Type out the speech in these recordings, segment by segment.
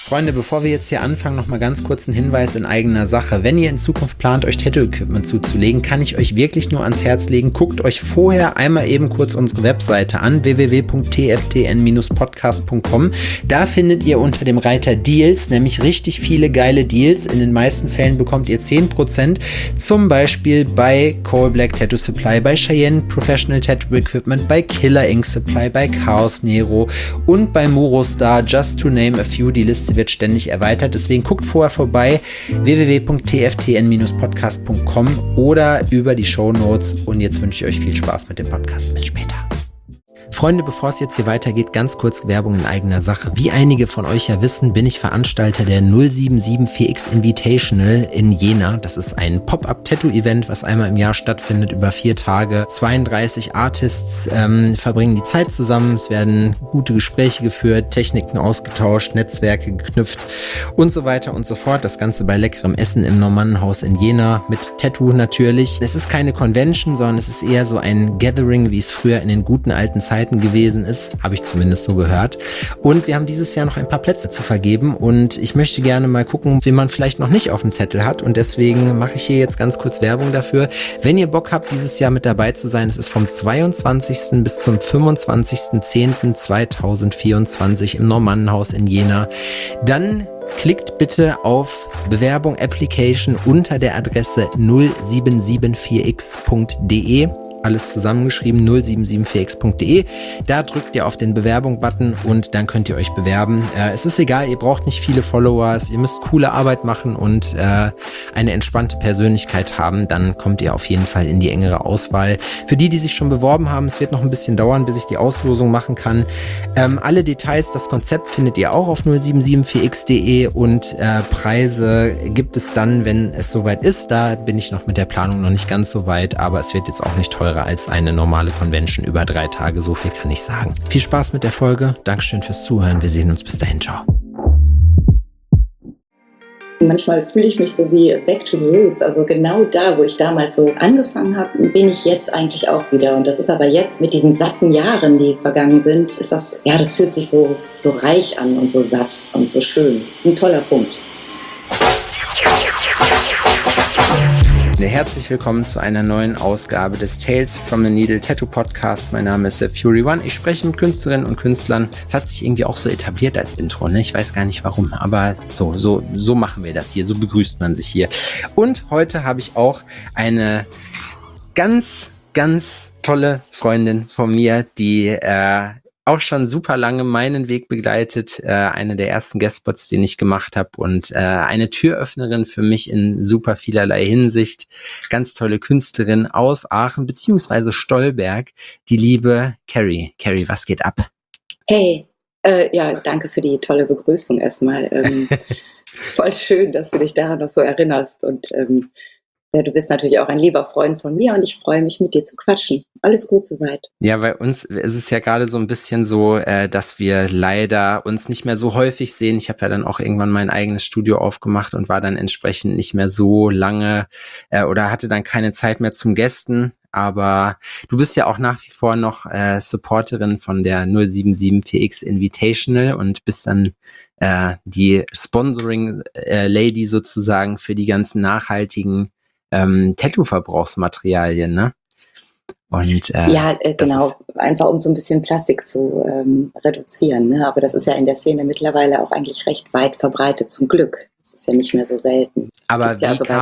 Freunde, bevor wir jetzt hier anfangen, noch mal ganz kurz ein Hinweis in eigener Sache. Wenn ihr in Zukunft plant, euch Tattoo-Equipment zuzulegen, kann ich euch wirklich nur ans Herz legen. Guckt euch vorher einmal eben kurz unsere Webseite an, www.tftn-podcast.com. Da findet ihr unter dem Reiter Deals nämlich richtig viele geile Deals. In den meisten Fällen bekommt ihr 10%, zum Beispiel bei Coal Black Tattoo Supply, bei Cheyenne Professional Tattoo Equipment, bei Killer Ink Supply, bei Chaos Nero und bei Murostar, just to name a few. Die Liste wird ständig erweitert, deswegen guckt vorher vorbei, www.tftn-podcast.com oder über die Shownotes, und jetzt wünsche ich euch viel Spaß mit dem Podcast. Bis später. Freunde, bevor es jetzt hier weitergeht, ganz kurz Werbung in eigener Sache. Wie einige von euch ja wissen, bin ich Veranstalter der 077 Invitational in Jena. Das ist ein Pop-Up-Tattoo-Event, was einmal im Jahr stattfindet, über 4 Tage. 32 Artists verbringen die Zeit zusammen. Es werden gute Gespräche geführt, Techniken ausgetauscht, Netzwerke geknüpft und so weiter und so fort. Das Ganze bei leckerem Essen im Normannenhaus in Jena mit Tattoo natürlich. Es ist keine Convention, sondern es ist eher so ein Gathering, wie es früher in den guten alten Zeiten gewesen ist, habe ich zumindest so gehört. Und wir haben dieses Jahr noch ein paar Plätze zu vergeben und ich möchte gerne mal gucken, wen man vielleicht noch nicht auf dem Zettel hat, und deswegen mache ich hier jetzt ganz kurz Werbung dafür. Wenn ihr Bock habt, dieses Jahr mit dabei zu sein, es ist vom 22. bis zum 25.10.2024 im Normannenhaus in Jena, dann klickt bitte auf Bewerbung Application unter der Adresse 0774x.de. Alles zusammengeschrieben, 0774x.de. Da drückt ihr auf den Bewerbung-Button und dann könnt ihr euch bewerben. Es ist egal, ihr braucht nicht viele Followers, ihr müsst coole Arbeit machen und eine entspannte Persönlichkeit haben. Dann kommt ihr auf jeden Fall in die engere Auswahl. Für die, die sich schon beworben haben, es wird noch ein bisschen dauern, bis ich die Auslosung machen kann. Alle Details, das Konzept findet ihr auch auf 0774x.de und Preise gibt es dann, wenn es soweit ist. Da bin ich noch mit der Planung noch nicht ganz so weit, aber es wird jetzt auch nicht teurer als eine normale Convention über 3 Tage, so viel kann ich sagen. Viel Spaß mit der Folge, Dankeschön fürs Zuhören, wir sehen uns bis dahin, ciao. Manchmal fühle ich mich so wie back to the roots, also genau da, wo ich damals so angefangen habe, bin ich jetzt eigentlich auch wieder. Und das ist aber jetzt mit diesen satten Jahren, die vergangen sind, ist das, ja, das fühlt sich so reich an und so satt und so schön. Das ist ein toller Punkt. Herzlich willkommen zu einer neuen Ausgabe des Tales from the Needle Tattoo Podcast. Mein Name ist The Fury One. Ich spreche mit Künstlerinnen und Künstlern. Es hat sich irgendwie auch so etabliert als Intro, ne? Ich weiß gar nicht warum, aber so machen wir das hier. So begrüßt man sich hier. Und heute habe ich auch eine ganz, ganz tolle Freundin von mir, die auch schon super lange meinen Weg begleitet, eine der ersten Guestspots, den ich gemacht habe, und eine Türöffnerin für mich in super vielerlei Hinsicht. Ganz tolle Künstlerin aus Aachen beziehungsweise Stolberg, die liebe Carrie. Carrie, was geht ab? Hey, ja, danke für die tolle Begrüßung erstmal. Voll schön, dass du dich daran noch so erinnerst, und ja, du bist natürlich auch ein lieber Freund von mir und ich freue mich, mit dir zu quatschen. Alles gut soweit. Ja, bei uns ist es ja gerade so ein bisschen so, dass wir leider uns nicht mehr so häufig sehen. Ich habe ja dann auch irgendwann mein eigenes Studio aufgemacht und war dann entsprechend nicht mehr so lange oder hatte dann keine Zeit mehr zum Gästen. Aber du bist ja auch nach wie vor noch Supporterin von der 077 Invitational und bist dann die Sponsoring-Lady sozusagen für die ganzen nachhaltigen Tattoo-Verbrauchsmaterialien, ne? Und, ja, genau, einfach um so ein bisschen Plastik zu reduzieren, ne? Aber das ist ja in der Szene mittlerweile auch eigentlich recht weit verbreitet, zum Glück. Das ist ja nicht mehr so selten. Aber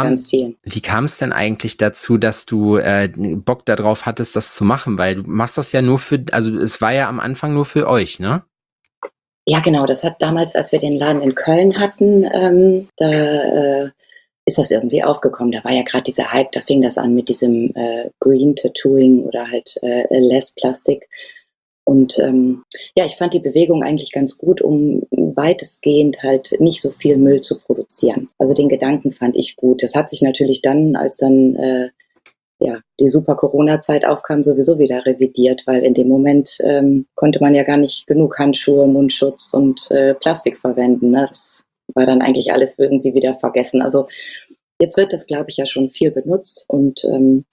wie kam es denn eigentlich dazu, dass du Bock darauf hattest, das zu machen? Weil du machst das ja nur also es war ja am Anfang nur für euch, ne? Ja, genau, das hat damals, als wir den Laden in Köln hatten, da ist das irgendwie aufgekommen. Da war ja gerade dieser Hype, da fing das an mit diesem Green Tattooing oder halt Less Plastik. Und ja, ich fand die Bewegung eigentlich ganz gut, um weitestgehend halt nicht so viel Müll zu produzieren. Also den Gedanken fand ich gut. Das hat sich natürlich dann, als dann ja, die super Corona-Zeit aufkam, sowieso wieder revidiert, weil in dem Moment konnte man ja gar nicht genug Handschuhe, Mundschutz und Plastik verwenden, ne? Das war dann eigentlich alles irgendwie wieder vergessen. Also jetzt wird das, glaube ich, ja schon viel benutzt und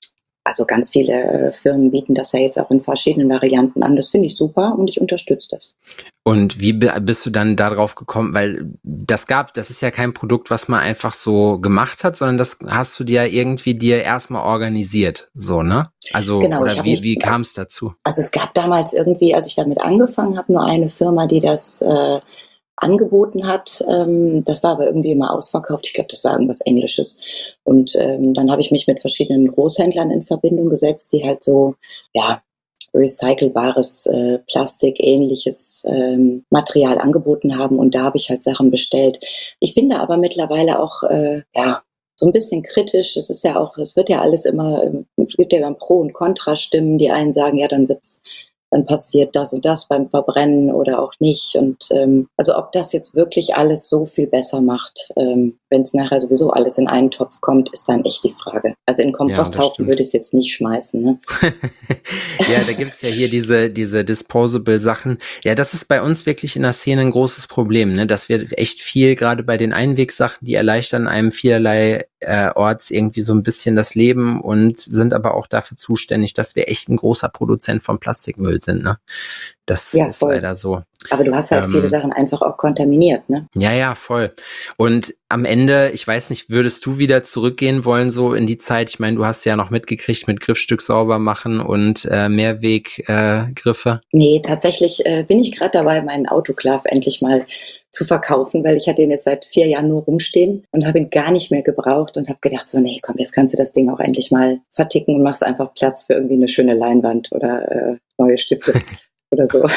also ganz viele Firmen bieten das ja jetzt auch in verschiedenen Varianten an. Das finde ich super und ich unterstütze das. Und wie bist du dann darauf gekommen? Weil das ist ja kein Produkt, was man einfach so gemacht hat, sondern das hast du dir irgendwie erstmal organisiert, so, ne? Also, Genau, ich oder habe mich, wie kam es dazu? also es gab damals irgendwie, als ich damit angefangen habe, nur eine Firma, die das angeboten hat. Das war aber irgendwie immer ausverkauft. Ich glaube, das war irgendwas Englisches. Und dann habe ich mich mit verschiedenen Großhändlern in Verbindung gesetzt, die halt so, ja, recycelbares Plastik-ähnliches Material angeboten haben. Und da habe ich halt Sachen bestellt. Ich bin da aber mittlerweile auch, ja, so ein bisschen kritisch. Es ist ja auch, es wird ja alles immer, es gibt ja immer Pro- und Kontrastimmen. Die einen sagen, ja, dann passiert das und das beim Verbrennen oder auch nicht. Und also ob das jetzt wirklich alles so viel besser macht, wenn es nachher sowieso alles in einen Topf kommt, ist dann echt die Frage. Also in Ja, das Komposthaufen stimmt. würde ich es jetzt nicht schmeißen. Ne? Ja, da gibt's ja hier diese disposable Sachen. Ja, das ist bei uns wirklich in der Szene ein großes Problem, ne? Dass wir echt viel, gerade bei den Einwegsachen, die erleichtern einem vielerlei Orts irgendwie so ein bisschen das Leben und sind aber auch dafür zuständig, dass wir echt ein großer Produzent von Plastikmüll sind, ne? Das Ja, ist voll. leider so. Aber du hast halt viele Ähm, Sachen einfach auch kontaminiert. Ne? ja, ja, voll. Und am Ende, ich weiß nicht, würdest du wieder zurückgehen wollen, so in die Zeit? Ich meine, du hast ja noch mitgekriegt mit Griffstück sauber machen und Mehrweggriffe. Nee, tatsächlich bin ich gerade dabei, meinen Autoklav endlich mal zu verkaufen, weil ich hatte ihn jetzt seit 4 Jahren nur rumstehen und habe ihn gar nicht mehr gebraucht und habe gedacht, so, nee, komm, jetzt kannst du das Ding auch endlich mal verticken und machst einfach Platz für irgendwie eine schöne Leinwand oder neue Stifte oder so.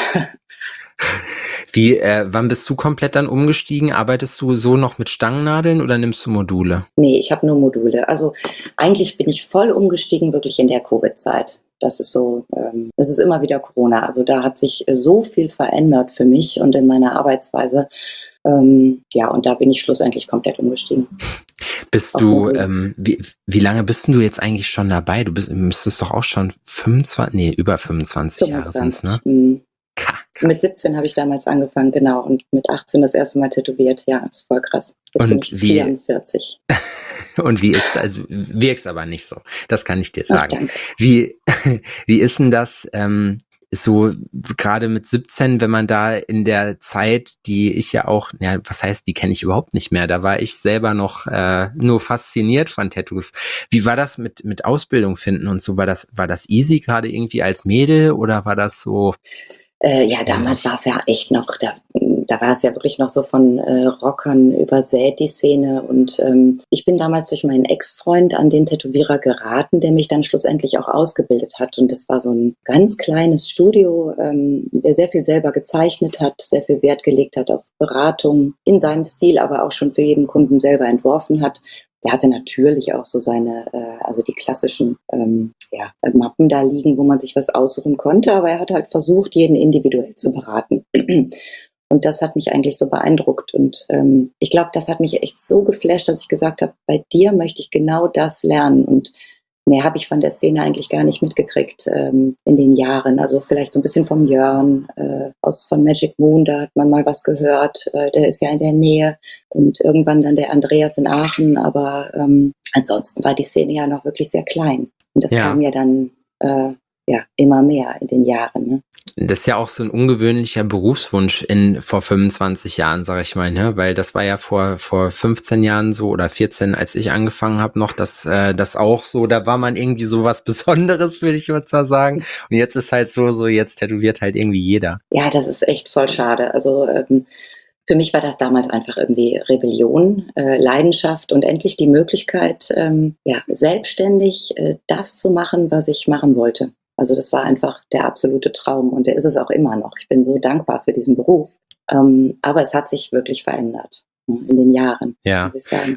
Wann bist du komplett dann umgestiegen? Arbeitest du so noch mit Stangennadeln oder nimmst du Module? Nee, ich habe nur Module. Also eigentlich bin ich voll umgestiegen, wirklich in der Covid-Zeit. Das ist so, das ist immer wieder Corona. Also da hat sich so viel verändert für mich und in meiner Arbeitsweise. Ja, und da bin ich schlussendlich komplett umgestiegen Bist auf du, Module. wie lange bist denn du jetzt eigentlich schon dabei? Müsstest doch auch schon 25, nee, über 25 Jahre sind's, 25. ne? Mit Krass. 17 habe ich damals angefangen, genau. Und mit 18 das erste Mal tätowiert. Ja, ist voll krass. Jetzt bin Und ich 44. und wie ist, also wirkst aber nicht so. Das kann ich dir Ach, sagen. danke. Wie, wie ist denn das, so gerade mit 17, wenn man da in der Zeit, die ich ja auch, ja, was heißt, die kenne ich überhaupt nicht mehr. Da war ich selber noch nur fasziniert von Tattoos. Wie war das mit Ausbildung finden und so? War das easy gerade irgendwie als Mädel oder war das so Ja, damals war schwierig? es ja echt noch, da war es ja wirklich noch so von Rockern übersät, die Szene. Und ich bin damals durch meinen Ex-Freund an den Tätowierer geraten, der mich dann schlussendlich auch ausgebildet hat. Und das war so ein ganz kleines Studio, der sehr viel selber gezeichnet hat, sehr viel Wert gelegt hat auf Beratung in seinem Stil, aber auch schon für jeden Kunden selber entworfen hat. Der hatte natürlich auch so seine, also die klassischen ja, Mappen da liegen, wo man sich was aussuchen konnte, aber er hat halt versucht, jeden individuell zu beraten. Und das hat mich eigentlich so beeindruckt. Und ich glaube, das hat mich echt so geflasht, dass ich gesagt habe, bei dir möchte ich genau das lernen. Und mehr habe ich von der Szene eigentlich gar nicht mitgekriegt in den Jahren. Also vielleicht so ein bisschen vom Jörn von Magic Moon, da hat man mal was gehört. Der ist ja in der Nähe. Und irgendwann dann der Andreas in Aachen. Aber ansonsten war die Szene ja noch wirklich sehr klein. Und das kam Ja. ja dann ja, immer mehr in den Jahren. Ne? Das ist ja auch so ein ungewöhnlicher Berufswunsch vor 25 Jahren, sage ich mal, ne? Weil das war ja vor 15 Jahren so oder 14, als ich angefangen habe noch, das auch so, da war man irgendwie so was Besonderes, würde ich mal zwar sagen. Und jetzt ist halt so, jetzt tätowiert halt irgendwie jeder. Ja, das ist echt voll schade. Also für mich war das damals einfach irgendwie Rebellion, Leidenschaft und endlich die Möglichkeit, ja, selbstständig das zu machen, was ich machen wollte. Also das war einfach der absolute Traum und der ist es auch immer noch. Ich bin so dankbar für diesen Beruf. Aber es hat sich wirklich verändert in den Jahren, Ja. muss ich sagen.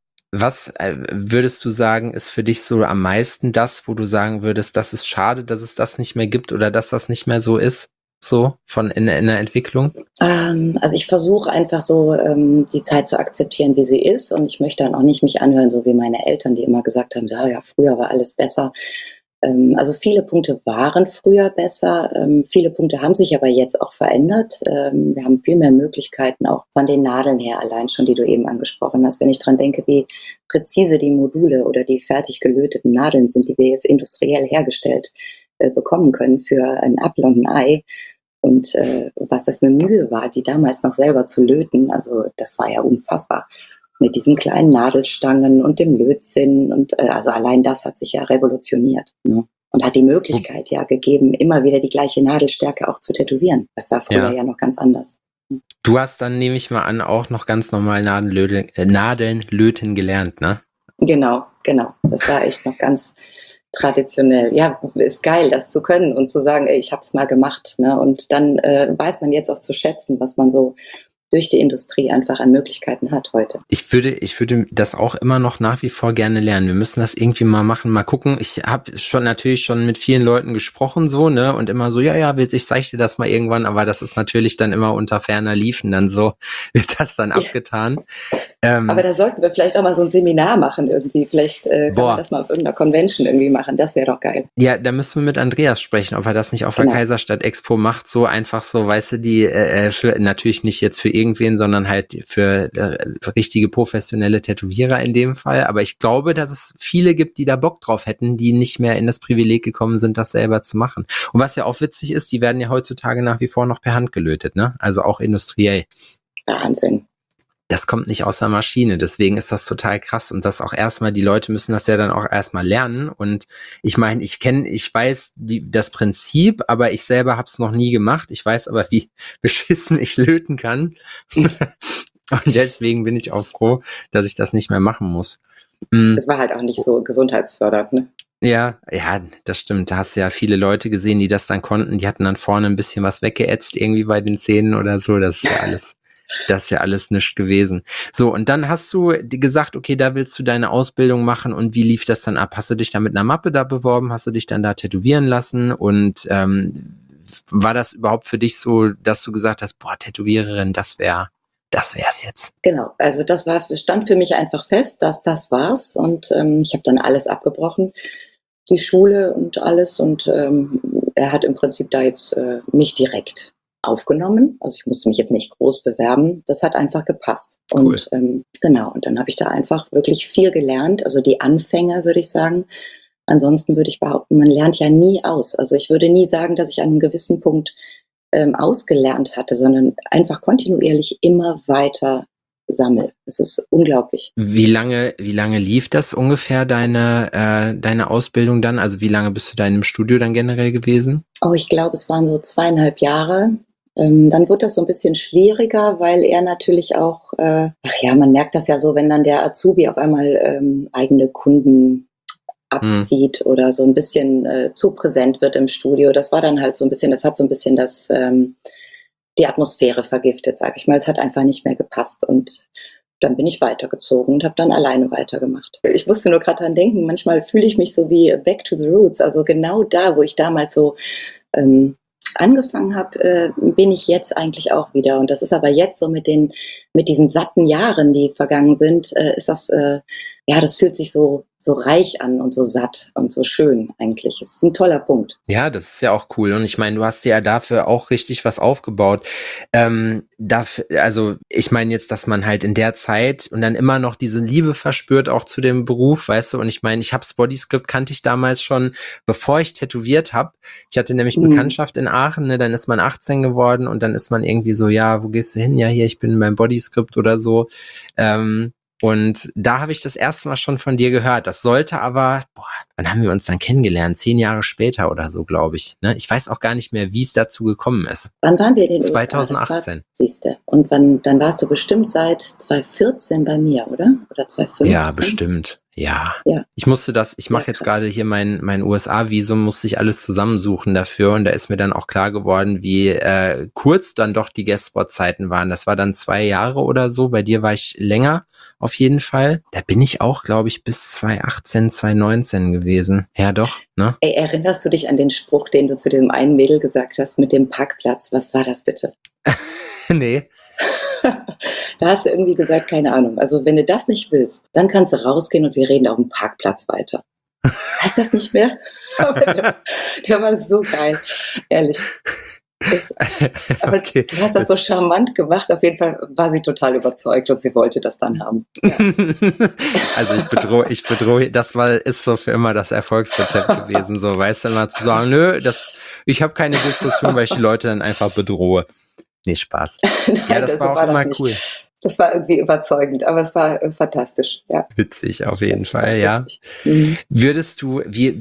Was würdest du sagen, ist für dich so am meisten das, wo du sagen würdest, das ist schade, dass es das nicht mehr gibt oder dass das nicht mehr so ist, so in der Entwicklung? Also ich versuche einfach so die Zeit zu akzeptieren, wie sie ist und ich möchte dann auch nicht mich anhören, so wie meine Eltern, die immer gesagt haben, ja, früher war alles besser. Also viele Punkte waren früher besser, viele Punkte haben sich aber jetzt auch verändert. Wir haben viel mehr Möglichkeiten auch von den Nadeln her allein schon, die du eben angesprochen hast. Wenn ich dran denke, wie präzise die Module oder die fertig gelöteten Nadeln sind, die wir jetzt industriell hergestellt bekommen können für ein Apfel und ein Ei. Und was das eine Mühe war, die damals noch selber zu löten, also das war ja unfassbar. Mit diesen kleinen Nadelstangen und dem Lötzinn. Und also allein das hat sich ja revolutioniert. Ne? Und hat die Möglichkeit ja gegeben, immer wieder die gleiche Nadelstärke auch zu tätowieren. Das war früher ja noch ganz anders. Du hast dann, nehme ich mal an, auch noch ganz normal Nadeln löten gelernt, ne? Genau. Das war echt noch ganz traditionell. Ja, ist geil, das zu können und zu sagen, ey, ich habe es mal gemacht. Ne? Und dann weiß man jetzt auch zu schätzen, was man so durch die Industrie einfach an Möglichkeiten hat heute. Ich würde das auch immer noch nach wie vor gerne lernen. Wir müssen das irgendwie mal machen, mal gucken. Ich habe natürlich schon mit vielen Leuten gesprochen, so, ne, und immer so, ja, ich zeige dir das mal irgendwann, aber das ist natürlich dann immer unter ferner Liefen, dann so wird das dann abgetan. Aber da sollten wir vielleicht auch mal so ein Seminar machen irgendwie. Vielleicht kann man das mal auf irgendeiner Convention irgendwie machen. Das wäre doch geil. Ja, da müssen wir mit Andreas sprechen, ob er das nicht auf der Kaiserstadt Expo macht. So einfach so, weißt du, die natürlich nicht jetzt für irgendwen, sondern halt für richtige professionelle Tätowierer in dem Fall. Aber ich glaube, dass es viele gibt, die da Bock drauf hätten, die nicht mehr in das Privileg gekommen sind, das selber zu machen. Und was ja auch witzig ist, die werden ja heutzutage nach wie vor noch per Hand gelötet, ne? Also auch industriell. Wahnsinn. Das kommt nicht aus der Maschine, deswegen ist das total krass und das auch erstmal, die Leute müssen das ja dann auch erstmal lernen und ich meine, ich weiß das Prinzip, aber ich selber habe es noch nie gemacht, ich weiß aber, wie beschissen ich löten kann und deswegen bin ich auch froh, dass ich das nicht mehr machen muss. Es war halt auch nicht so gesundheitsfördernd, ne? Ja, das stimmt. Da hast du ja viele Leute gesehen, die das dann konnten, die hatten dann vorne ein bisschen was weggeätzt irgendwie bei den Zähnen oder so, das ist ja alles nichts gewesen. So, und dann hast du gesagt, okay, da willst du deine Ausbildung machen und wie lief das dann ab? Hast du dich da mit einer Mappe da beworben? Hast du dich dann da tätowieren lassen? Und war das überhaupt für dich so, dass du gesagt hast, boah, Tätowiererin, das wär's jetzt? Genau, also das stand für mich einfach fest, dass das war's und ich habe dann alles abgebrochen, die Schule und alles und er hat im Prinzip da jetzt mich direkt aufgenommen. Also ich musste mich jetzt nicht groß bewerben. Das hat einfach gepasst. Cool. Und genau, und dann habe ich da einfach wirklich viel gelernt. Also die Anfänge, würde ich sagen. Ansonsten würde ich behaupten, man lernt ja nie aus. Also ich würde nie sagen, dass ich an einem gewissen Punkt ausgelernt hatte, sondern einfach kontinuierlich immer weiter sammle. Das ist unglaublich. Wie lange lief das ungefähr, deine Ausbildung dann? Also wie lange bist du da in dem Studio dann generell gewesen? Oh, ich glaube, es waren so 2,5 Jahre. Dann wird das so ein bisschen schwieriger, weil er natürlich auch, man merkt das ja so, wenn dann der Azubi auf einmal eigene Kunden abzieht oder so ein bisschen zu präsent wird im Studio. Das war dann halt so ein bisschen, das hat so ein bisschen die Atmosphäre vergiftet, sag ich mal. Es hat einfach nicht mehr gepasst und dann bin ich weitergezogen und habe dann alleine weitergemacht. Ich musste nur gerade dran denken, manchmal fühle ich mich so wie back to the roots, also genau da, wo ich damals so angefangen habe, bin ich jetzt eigentlich auch wieder. Und das ist aber jetzt so mit diesen satten Jahren, die vergangen sind, ist das, das fühlt sich so reich an und so satt und so schön eigentlich. Es ist ein toller Punkt. Ja, das ist ja auch cool. Und ich meine, du hast dir ja dafür auch richtig was aufgebaut. Also ich meine jetzt, dass man halt in der Zeit und dann immer noch diese Liebe verspürt, auch zu dem Beruf, weißt du. Und ich meine, Bodyscript kannte ich damals schon, bevor ich tätowiert habe. Ich hatte nämlich Bekanntschaft in Aachen, ne? Dann ist man 18 geworden und dann ist man irgendwie so, ja, wo gehst du hin? Ja, hier, ich bin beim Bodyscript oder so. Und da habe ich das erste Mal schon von dir gehört. Das sollte aber, wann haben wir uns dann kennengelernt? 10 Jahre später oder so, glaube ich. Ne? Ich weiß auch gar nicht mehr, wie es dazu gekommen ist. Wann waren wir in den 2018. Siehste. Und dann warst du bestimmt seit 2014 bei mir, oder? Oder 2015? Ja, bestimmt. Ja. Ich mache jetzt gerade hier mein USA-Visum, musste ich alles zusammensuchen dafür und da ist mir dann auch klar geworden, wie kurz dann doch die Guest-Spot-Zeiten waren. Das war dann 2 Jahre oder so, bei dir war ich länger auf jeden Fall. Da bin ich auch, glaube ich, bis 2018, 2019 gewesen. Ja, doch, ne? Ey, erinnerst du dich an den Spruch, den du zu diesem einen Mädel gesagt hast mit dem Parkplatz? Was war das bitte? Nee. Da hast du irgendwie gesagt, keine Ahnung. Also wenn du das nicht willst, dann kannst du rausgehen und wir reden auf dem Parkplatz weiter. Hast du das nicht mehr? Aber der war so geil, ehrlich. Aber Okay. du hast das so charmant gemacht. Auf jeden Fall war sie total überzeugt und sie wollte das dann haben. Ja. Also ich bedrohe, ist so für immer das Erfolgsrezept gewesen, so, weißt du, mal zu sagen, nö, ich habe keine Diskussion, weil ich die Leute dann einfach bedrohe. Nee, Spaß. Nein, Ja, das war auch immer cool. Das war irgendwie überzeugend, aber es war fantastisch, ja. Witzig, auf jeden Fall, ja. Mhm. Würdest du,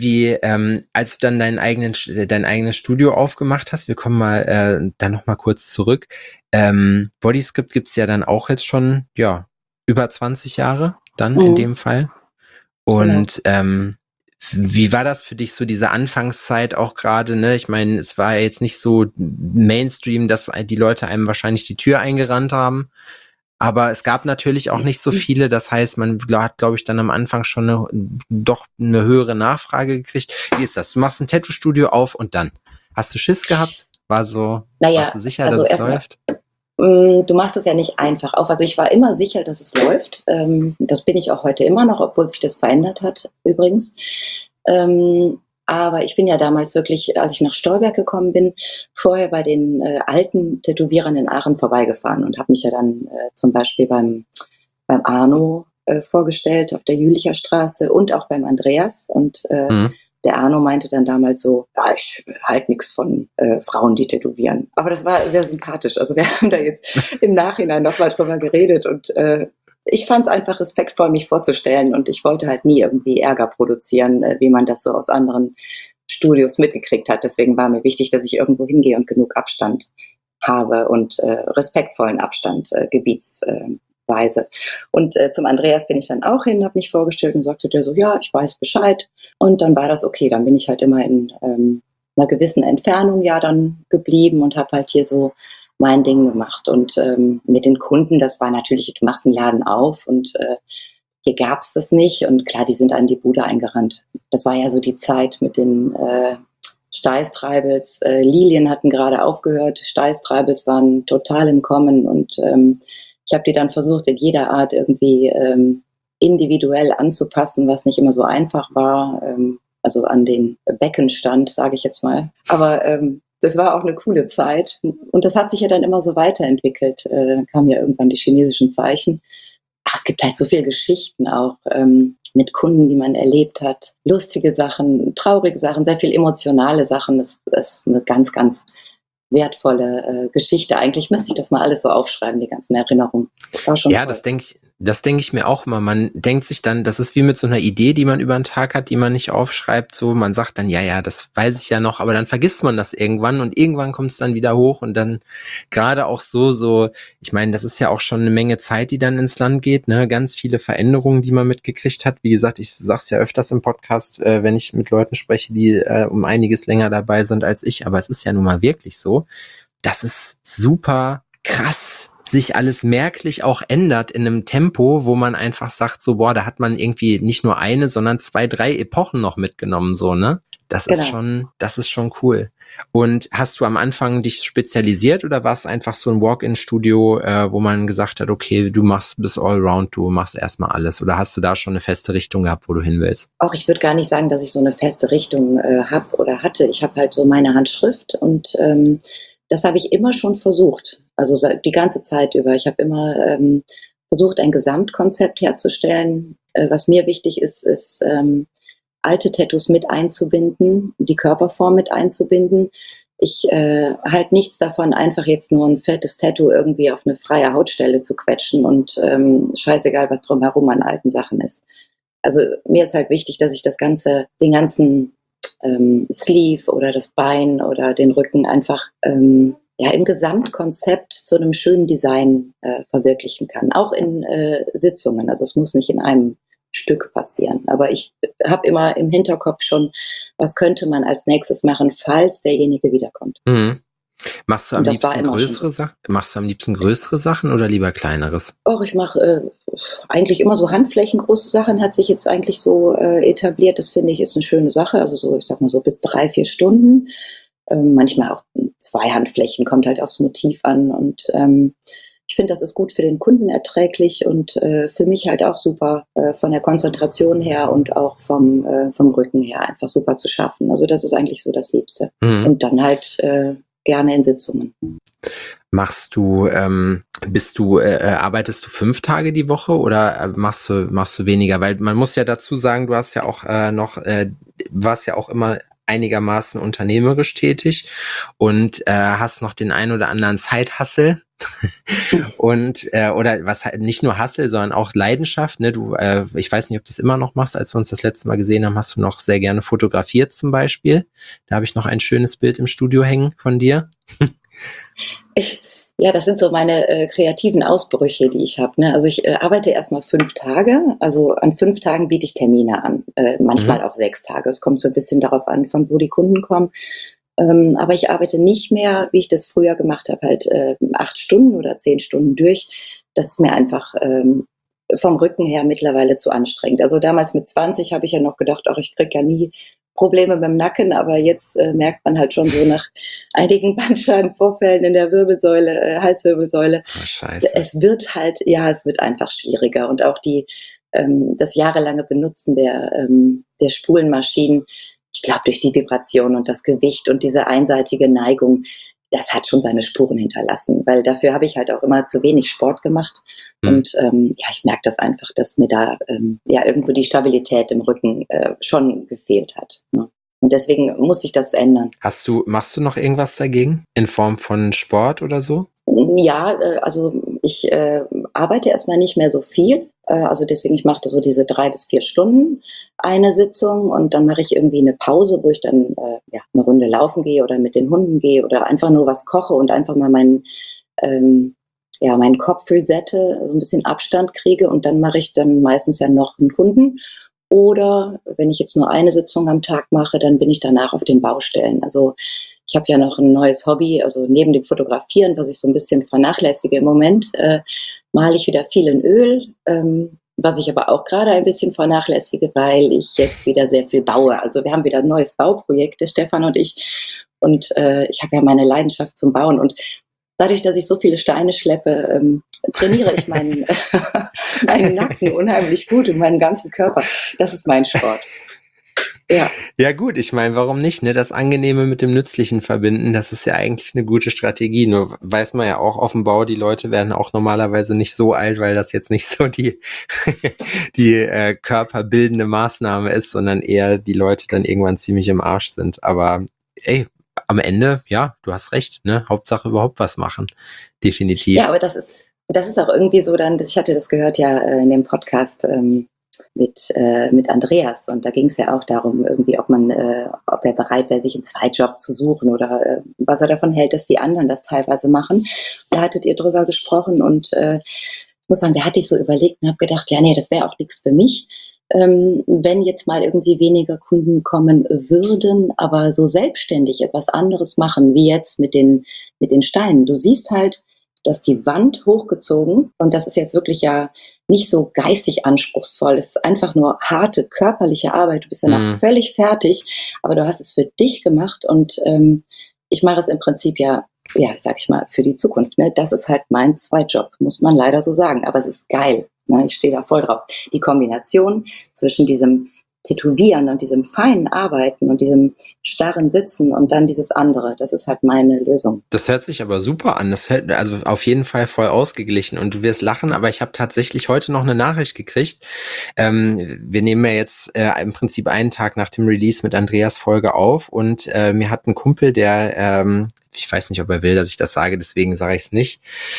als du dann dein eigenes Studio aufgemacht hast, wir kommen mal dann noch mal kurz zurück. Bodyscript gibt's ja dann auch jetzt schon, ja, über 20 Jahre dann in dem Fall. Und wie war das für dich, so diese Anfangszeit auch gerade, ne? Ich meine, es war ja jetzt nicht so Mainstream, dass die Leute einem wahrscheinlich die Tür eingerannt haben. Aber es gab natürlich auch nicht so viele. Das heißt, man hat, glaube ich, dann am Anfang schon doch eine höhere Nachfrage gekriegt. Wie ist das? Du machst ein Tattoo-Studio auf und dann? Hast du Schiss gehabt? Warst du sicher, dass es läuft? Du machst es ja nicht einfach auf. Also ich war immer sicher, dass es läuft. Das bin ich auch heute immer noch, obwohl sich das verändert hat übrigens. Aber ich bin ja damals wirklich, als ich nach Stolberg gekommen bin, vorher bei den alten Tätowierern in Aachen vorbeigefahren und habe mich ja dann zum Beispiel beim Arno vorgestellt auf der Jülicher Straße und auch beim Andreas. Und der Arno meinte dann damals so, ja, ich halte nichts von Frauen, die tätowieren. Aber das war sehr sympathisch. Also wir haben da jetzt im Nachhinein nochmal drüber geredet und ich fand es einfach respektvoll, mich vorzustellen und ich wollte halt nie irgendwie Ärger produzieren, wie man das so aus anderen Studios mitgekriegt hat. Deswegen war mir wichtig, dass ich irgendwo hingehe und genug Abstand habe und respektvollen Abstand, gebietsweise. Und zum Andreas bin ich dann auch hin, habe mich vorgestellt und sagte der so, ja, ich weiß Bescheid. Und dann war das okay. Dann bin ich halt immer in einer gewissen Entfernung ja dann geblieben und habe halt hier so mein Ding gemacht. Und mit den Kunden, das war natürlich, du machst einen Laden auf und hier gab's das nicht. Und klar, die sind an die Bude eingerannt. Das war ja so die Zeit mit den Steißtreibels. Lilien hatten gerade aufgehört. Steißtreibels waren total im Kommen. Und ich habe die dann versucht, in jeder Art irgendwie individuell anzupassen, was nicht immer so einfach war. Also an den Beckenstand, sage ich jetzt mal. Aber das war auch eine coole Zeit. Und das hat sich ja dann immer so weiterentwickelt. Kamen ja irgendwann die chinesischen Zeichen. Ach, es gibt halt so viele Geschichten auch mit Kunden, die man erlebt hat. Lustige Sachen, traurige Sachen, sehr viel emotionale Sachen. Das ist eine ganz, ganz wertvolle Geschichte. Eigentlich müsste ich das mal alles so aufschreiben, die ganzen Erinnerungen. Das war schon ja, toll. das denke ich mir auch immer. Man denkt sich dann, das ist wie mit so einer Idee, die man über den Tag hat, die man nicht aufschreibt. So, man sagt dann, ja, das weiß ich ja noch, aber dann vergisst man das irgendwann und irgendwann kommt es dann wieder hoch und dann gerade auch so, ich meine, das ist ja auch schon eine Menge Zeit, die dann ins Land geht, ne? Ganz viele Veränderungen, die man mitgekriegt hat. Wie gesagt, ich sag's ja öfters im Podcast, wenn ich mit Leuten spreche, die um einiges länger dabei sind als ich, aber es ist ja nun mal wirklich so, das ist super krass, sich alles merklich auch ändert in einem Tempo, wo man einfach sagt, so, boah, da hat man irgendwie nicht nur eine, sondern 2, 3 Epochen noch mitgenommen, so, ne? Das ist schon cool. Und hast du am Anfang dich spezialisiert oder war es einfach so ein Walk-in-Studio, wo man gesagt hat, okay, du bist Allround, du machst erstmal alles, oder hast du da schon eine feste Richtung gehabt, wo du hin willst? Auch ich würde gar nicht sagen, dass ich so eine feste Richtung habe oder hatte. Ich habe halt so meine Handschrift und das habe ich immer schon versucht. Also die ganze Zeit über. Ich habe immer versucht, ein Gesamtkonzept herzustellen. Was mir wichtig ist, alte Tattoos mit einzubinden, die Körperform mit einzubinden. Ich halte nichts davon, einfach jetzt nur ein fettes Tattoo irgendwie auf eine freie Hautstelle zu quetschen und scheißegal, was drumherum an alten Sachen ist. Also mir ist halt wichtig, dass ich den ganzen Sleeve oder das Bein oder den Rücken einfach im Gesamtkonzept zu einem schönen Design verwirklichen kann. Auch in Sitzungen. Also es muss nicht in einem Stück passieren. Aber ich habe immer im Hinterkopf schon, was könnte man als nächstes machen, falls derjenige wiederkommt. Mhm. Machst du am liebsten größere Sachen oder lieber kleineres? Och, ich mache eigentlich immer so handflächengroße Sachen, hat sich jetzt eigentlich so etabliert. Das finde ich ist eine schöne Sache. Also so, ich sag mal so bis 3, 4 Stunden. Manchmal auch 2 Handflächen, kommt halt aufs Motiv an. Und ich ich finde, das ist gut für den Kunden erträglich und für mich halt auch super von der Konzentration her und auch vom Rücken her einfach super zu schaffen. Also das ist eigentlich so das Liebste. Und dann halt gerne in Sitzungen. Machst du, arbeitest du 5 Tage die Woche oder machst du weniger? Weil man muss ja dazu sagen, du hast ja auch warst ja auch immer einigermaßen unternehmerisch tätig und hast noch den ein oder anderen Side-Hustle und oder was nicht nur Hustle, sondern auch Leidenschaft. Ne? Du, ich weiß nicht, ob du es immer noch machst. Als wir uns das letzte Mal gesehen haben, hast du noch sehr gerne fotografiert zum Beispiel. Da habe ich noch ein schönes Bild im Studio hängen von dir. Ja, das sind so meine kreativen Ausbrüche, die ich habe. Ne? Also ich arbeite erstmal 5 Tage. Also an 5 Tagen biete ich Termine an. Manchmal auch 6 Tage. Es kommt so ein bisschen darauf an, von wo die Kunden kommen. Aber ich arbeite nicht mehr, wie ich das früher gemacht habe, halt 8 Stunden oder 10 Stunden durch. Das ist mir einfach vom Rücken her mittlerweile zu anstrengend. Also damals mit 20 habe ich ja noch gedacht, ach, ich kriege ja nie Probleme beim Nacken, aber jetzt merkt man halt schon so nach einigen Bandscheibenvorfällen in der Wirbelsäule, Halswirbelsäule. Oh, scheiße. Es wird einfach schwieriger und auch das jahrelange Benutzen der Spulenmaschinen, ich glaube, durch die Vibration und das Gewicht und diese einseitige Neigung, das hat schon seine Spuren hinterlassen, weil dafür habe ich halt auch immer zu wenig Sport gemacht. Und ich merke das einfach, dass mir da irgendwo die Stabilität im Rücken schon gefehlt hat. Ne? Und deswegen muss sich das ändern. Machst du noch irgendwas dagegen? In Form von Sport oder so? Ja, also ich arbeite erstmal nicht mehr so viel. Also deswegen, ich mache so diese 3 bis 4 Stunden eine Sitzung und dann mache ich irgendwie eine Pause, wo ich dann eine Runde laufen gehe oder mit den Hunden gehe oder einfach nur was koche und einfach mal meinen Kopf resette, so ein bisschen Abstand kriege und dann mache ich dann meistens ja noch einen Kunden. Oder wenn ich jetzt nur eine Sitzung am Tag mache, dann bin ich danach auf den Baustellen. Also ich habe ja noch ein neues Hobby, also neben dem Fotografieren, was ich so ein bisschen vernachlässige im Moment, male ich wieder viel in Öl, was ich aber auch gerade ein bisschen vernachlässige, weil ich jetzt wieder sehr viel baue. Also wir haben wieder ein neues Bauprojekt, der Stefan und ich. Und ich habe ja meine Leidenschaft zum Bauen. Und dadurch, dass ich so viele Steine schleppe, trainiere ich meinen Nacken unheimlich gut und meinen ganzen Körper. Das ist mein Sport. Ja. Ja gut, ich meine, warum nicht, ne? Das Angenehme mit dem Nützlichen verbinden, das ist ja eigentlich eine gute Strategie. Nur weiß man ja auch auf dem Bau, die Leute werden auch normalerweise nicht so alt, weil das jetzt nicht so die körperbildende Maßnahme ist, sondern eher die Leute dann irgendwann ziemlich im Arsch sind. Aber ey, am Ende, ja, du hast recht, ne? Hauptsache überhaupt was machen. Definitiv. Ja, aber das ist auch irgendwie so dann, ich hatte das gehört ja in dem Podcast mit Andreas und da ging es ja auch darum, irgendwie, ob er bereit wäre, sich einen Zweitjob zu suchen oder was er davon hält, dass die anderen das teilweise machen. Da hattet ihr drüber gesprochen und ich muss sagen, da hatte ich so überlegt und habe gedacht, ja, nee, das wäre auch nichts für mich. Wenn jetzt mal irgendwie weniger Kunden kommen würden, aber so selbstständig etwas anderes machen, wie jetzt mit den Steinen. Du siehst halt, du hast die Wand hochgezogen und das ist jetzt wirklich ja nicht so geistig anspruchsvoll. Es ist einfach nur harte körperliche Arbeit. Du bist danach völlig fertig, aber du hast es für dich gemacht und ich mache es im Prinzip sag ich mal, für die Zukunft. Ne? Das ist halt mein Zweitjob, muss man leider so sagen. Aber es ist geil. Ne? Ich stehe da voll drauf. Die Kombination zwischen diesem Tätowieren und diesem feinen Arbeiten und diesem starren Sitzen und dann dieses andere, das ist halt meine Lösung. Das hört sich aber super an. Das hält also auf jeden Fall voll ausgeglichen und du wirst lachen, aber ich habe tatsächlich heute noch eine Nachricht gekriegt. Wir nehmen ja jetzt im Prinzip einen Tag nach dem Release mit Andreas Folge auf und mir hat ein Kumpel, der ich weiß nicht, ob er will, dass ich das sage, deswegen sage ich es nicht.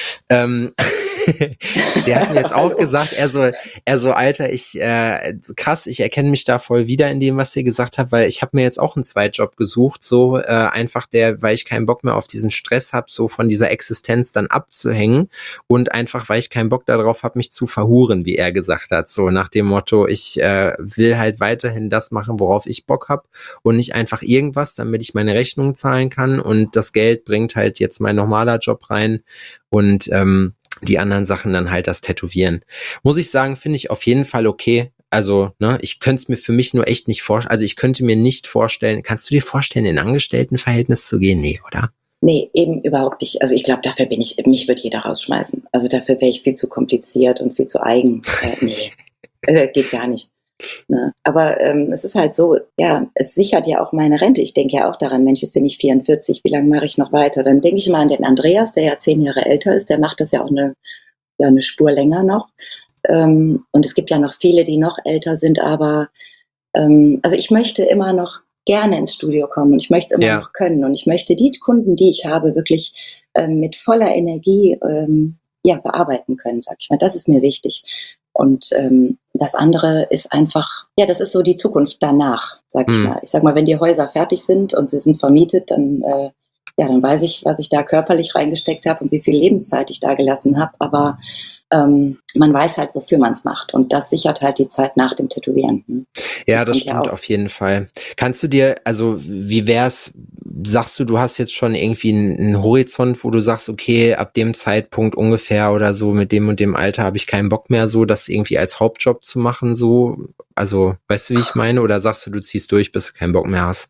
Der hat mir jetzt auch gesagt, er so, Alter, krass, ich erkenne mich da voll wieder in dem, was ihr gesagt habt, weil ich habe mir jetzt auch einen Zweitjob gesucht, so einfach weil ich keinen Bock mehr auf diesen Stress habe, so von dieser Existenz dann abzuhängen und einfach, weil ich keinen Bock darauf habe, mich zu verhuren, wie er gesagt hat, so nach dem Motto, ich will halt weiterhin das machen, worauf ich Bock habe und nicht einfach irgendwas, damit ich meine Rechnungen zahlen kann und das Geld bringt halt jetzt mein normaler Job rein und die anderen Sachen dann halt das Tätowieren. Muss ich sagen, finde ich auf jeden Fall okay. Also, ne, ich könnte es mir für mich nur echt nicht vorstellen. Also ich könnte mir nicht vorstellen, kannst du dir vorstellen, in ein Angestelltenverhältnis zu gehen? Nee, oder? Nee, eben überhaupt nicht. Also ich glaube, mich wird jeder rausschmeißen. Also dafür wäre ich viel zu kompliziert und viel zu eigen. Nee, geht gar nicht. Ne? Aber es ist halt so, ja, es sichert ja auch meine Rente. Ich denke ja auch daran, Mensch, jetzt bin ich 44, wie lange mache ich noch weiter? Dann denke ich mal an den Andreas, der ja 10 Jahre älter ist, der macht das ja auch eine Spur länger noch. Und es gibt ja noch viele, die noch älter sind, aber also ich möchte immer noch gerne ins Studio kommen und ich möchte es immer noch können und ich möchte die Kunden, die ich habe, wirklich mit voller Energie bearbeiten können, sag ich mal. Das ist mir wichtig. Und das andere ist einfach, ja, das ist so die Zukunft danach, sag ich mal. Ich sag mal, wenn die Häuser fertig sind und sie sind vermietet, dann weiß ich, was ich da körperlich reingesteckt habe und wie viel Lebenszeit ich da gelassen habe. Aber man weiß halt, wofür man es macht. Und das sichert halt die Zeit nach dem Tätowieren. Ja, das stimmt auf jeden Fall. Kannst du dir, also wie wär's, sagst du hast jetzt schon irgendwie einen Horizont, wo du sagst, okay, ab dem Zeitpunkt ungefähr oder so, mit dem und dem Alter habe ich keinen Bock mehr, so das irgendwie als Hauptjob zu machen, so? Also, weißt du, wie ich meine? Oder sagst du ziehst durch, bis du keinen Bock mehr hast?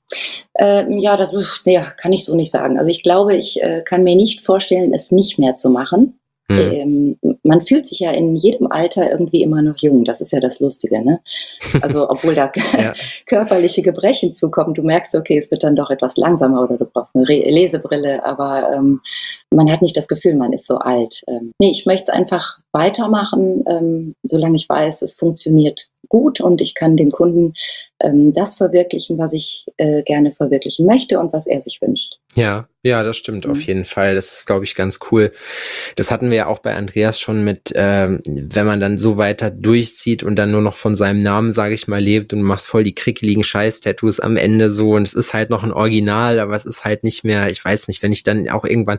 Kann ich so nicht sagen. Also ich glaube, ich kann mir nicht vorstellen, es nicht mehr zu machen. Man fühlt sich ja in jedem Alter irgendwie immer noch jung. Das ist ja das Lustige, ne? Also, obwohl da körperliche Gebrechen zukommen, du merkst, okay, es wird dann doch etwas langsamer oder du brauchst eine Lesebrille, aber man hat nicht das Gefühl, man ist so alt. Nee, ich möchte es einfach weitermachen, solange ich weiß, es funktioniert gut und ich kann dem Kunden das verwirklichen, was ich gerne verwirklichen möchte und was er sich wünscht. Ja, das stimmt auf jeden Fall. Das ist, glaube ich, ganz cool. Das hatten wir ja auch bei Andreas schon mit, wenn man dann so weiter durchzieht und dann nur noch von seinem Namen, sage ich mal, lebt und du machst voll die krickeligen Scheiß-Tattoos am Ende so und es ist halt noch ein Original, aber es ist halt nicht mehr, ich weiß nicht, wenn ich dann auch irgendwann,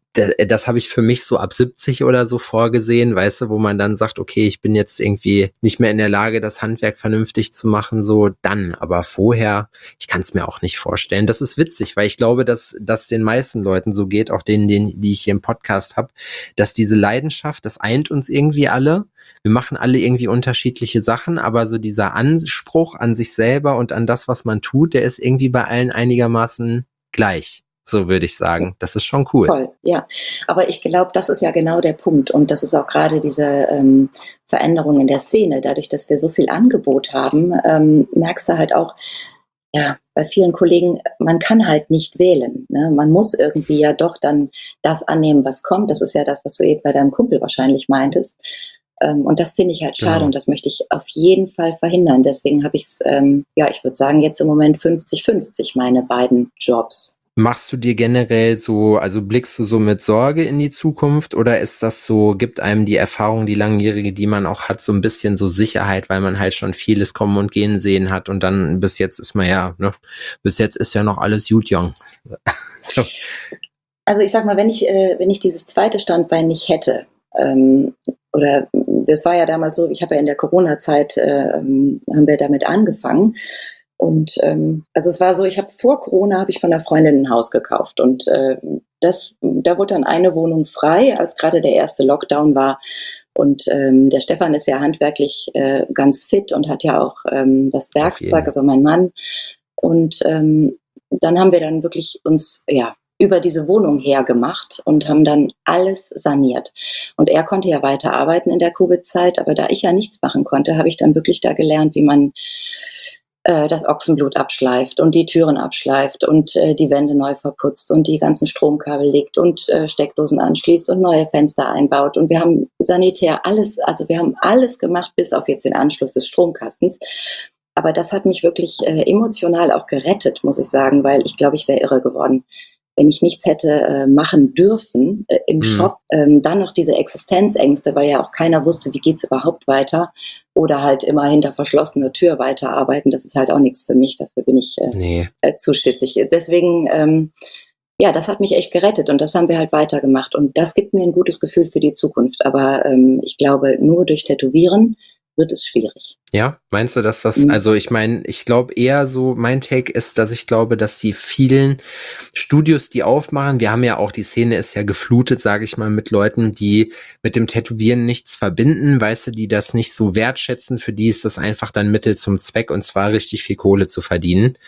das habe ich für mich so ab 70 oder so vorgesehen, weißt du, wo man dann sagt, okay, ich bin jetzt irgendwie nicht mehr in der Lage, das Handwerk vernünftig zu machen, so dann, aber vorher, ich kann es mir auch nicht vorstellen. Das ist witzig, weil ich glaube, dass den meisten Leuten so geht, auch denen, die ich hier im Podcast habe, dass diese Leidenschaft, das eint uns irgendwie alle. Wir machen alle irgendwie unterschiedliche Sachen, aber so dieser Anspruch an sich selber und an das, was man tut, der ist irgendwie bei allen einigermaßen gleich. So würde ich sagen. Das ist schon cool. Voll, ja. Aber ich glaube, das ist ja genau der Punkt. Und das ist auch gerade diese Veränderung in der Szene. Dadurch, dass wir so viel Angebot haben, merkst du halt auch, ja, bei vielen Kollegen, man kann halt nicht wählen. Ne? Man muss irgendwie ja doch dann das annehmen, was kommt. Das ist ja das, was du eben bei deinem Kumpel wahrscheinlich meintest. Und das finde ich halt schade und das möchte ich auf jeden Fall verhindern. Deswegen habe ich es, ich würde sagen, jetzt im Moment 50-50 meine beiden Jobs. Machst du dir generell so, also blickst du so mit Sorge in die Zukunft oder ist das so, gibt einem die Erfahrung, die langjährige, die man auch hat, so ein bisschen so Sicherheit, weil man halt schon vieles kommen und gehen sehen hat und dann bis jetzt ist man bis jetzt ist ja noch alles gut jung. So. Also ich sag mal, wenn ich dieses zweite Standbein nicht hätte, oder das war ja damals so, ich habe ja in der Corona-Zeit, haben wir damit angefangen. Und also es war so, vor Corona habe ich von einer Freundin ein Haus gekauft und da wurde dann eine Wohnung frei, als gerade der erste Lockdown war. Und der Stefan ist ja handwerklich ganz fit und hat ja auch das Werkzeug, also mein Mann. Und dann haben wir dann wirklich uns über diese Wohnung hergemacht und haben dann alles saniert. Und er konnte ja weiter arbeiten in der Covid-Zeit, aber da ich ja nichts machen konnte, habe ich dann wirklich da gelernt, wie man das Ochsenblut abschleift und die Türen abschleift und die Wände neu verputzt und die ganzen Stromkabel legt und Steckdosen anschließt und neue Fenster einbaut. Und wir haben sanitär alles, also wir haben alles gemacht, bis auf jetzt den Anschluss des Stromkastens. Aber das hat mich wirklich emotional auch gerettet, muss ich sagen, weil ich glaube, ich wäre irre geworden, wenn ich nichts hätte machen dürfen im Shop. Dann noch diese Existenzängste, weil ja auch keiner wusste, wie geht's überhaupt weiter. Oder halt immer hinter verschlossener Tür weiterarbeiten. Das ist halt auch nichts für mich. Dafür bin ich zu schissig. Deswegen, das hat mich echt gerettet. Und das haben wir halt weitergemacht. Und das gibt mir ein gutes Gefühl für die Zukunft. Aber ich glaube, nur durch Tätowieren wird es schwierig. Ja, meinst du, dass das, also ich meine, ich glaube eher so, mein Take ist, dass ich glaube, dass die vielen Studios, die aufmachen, wir haben ja auch, die Szene ist ja geflutet, sage ich mal, mit Leuten, die mit dem Tätowieren nichts verbinden, weißt du, die das nicht so wertschätzen, für die ist das einfach dann Mittel zum Zweck und zwar richtig viel Kohle zu verdienen.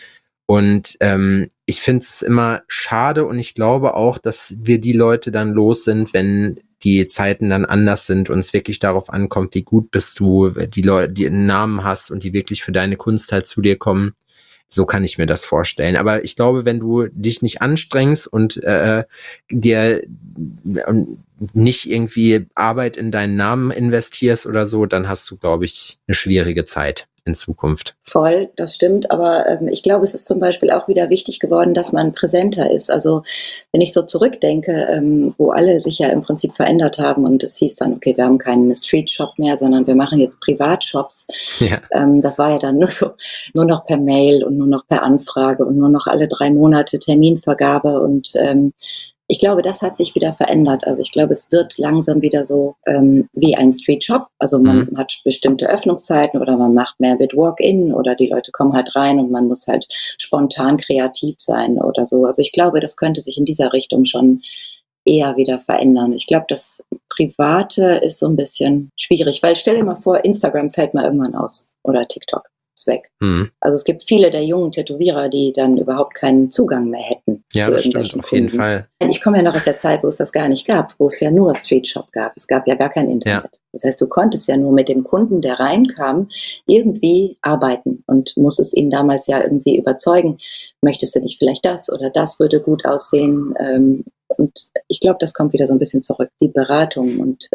Und ich finde es immer schade und ich glaube auch, dass wir die Leute dann los sind, wenn die Zeiten dann anders sind und es wirklich darauf ankommt, wie gut bist du, die Leute, die einen Namen hast und die wirklich für deine Kunst halt zu dir kommen. So kann ich mir das vorstellen. Aber ich glaube, wenn du dich nicht anstrengst und dir nicht irgendwie Arbeit in deinen Namen investierst oder so, dann hast du, glaube ich, eine schwierige Zeit in Zukunft. Voll, das stimmt, aber ich glaube, es ist zum Beispiel auch wieder wichtig geworden, dass man präsenter ist. Also wenn ich so zurückdenke, wo alle sich ja im Prinzip verändert haben und es hieß dann, okay, wir haben keinen Street-Shop mehr, sondern wir machen jetzt Privatshops. Ja. Das war ja dann nur noch per Mail und nur noch per Anfrage und nur noch alle 3 Monate Terminvergabe und ich glaube, das hat sich wieder verändert. Also ich glaube, es wird langsam wieder so wie ein Street Shop. Also man hat bestimmte Öffnungszeiten oder man macht mehr mit Walk-in oder die Leute kommen halt rein und man muss halt spontan kreativ sein oder so. Also ich glaube, das könnte sich in dieser Richtung schon eher wieder verändern. Ich glaube, das Private ist so ein bisschen schwierig, weil stell dir mal vor, Instagram fällt mal irgendwann aus oder TikTok ist weg. Also es gibt viele der jungen Tätowierer, die dann überhaupt keinen Zugang mehr hätten Ja, zu das stimmt, irgendwelchen auf jeden Kunden. Fall. Ich komme ja noch aus der Zeit, wo es das gar nicht gab, wo es ja nur Street Shop gab. Es gab ja gar kein Internet. Ja. Das heißt, du konntest ja nur mit dem Kunden, der reinkam, irgendwie arbeiten und musstest ihn damals ja irgendwie überzeugen. Möchtest du nicht vielleicht das oder das würde gut aussehen? Und ich glaube, das kommt wieder so ein bisschen zurück. Die Beratung und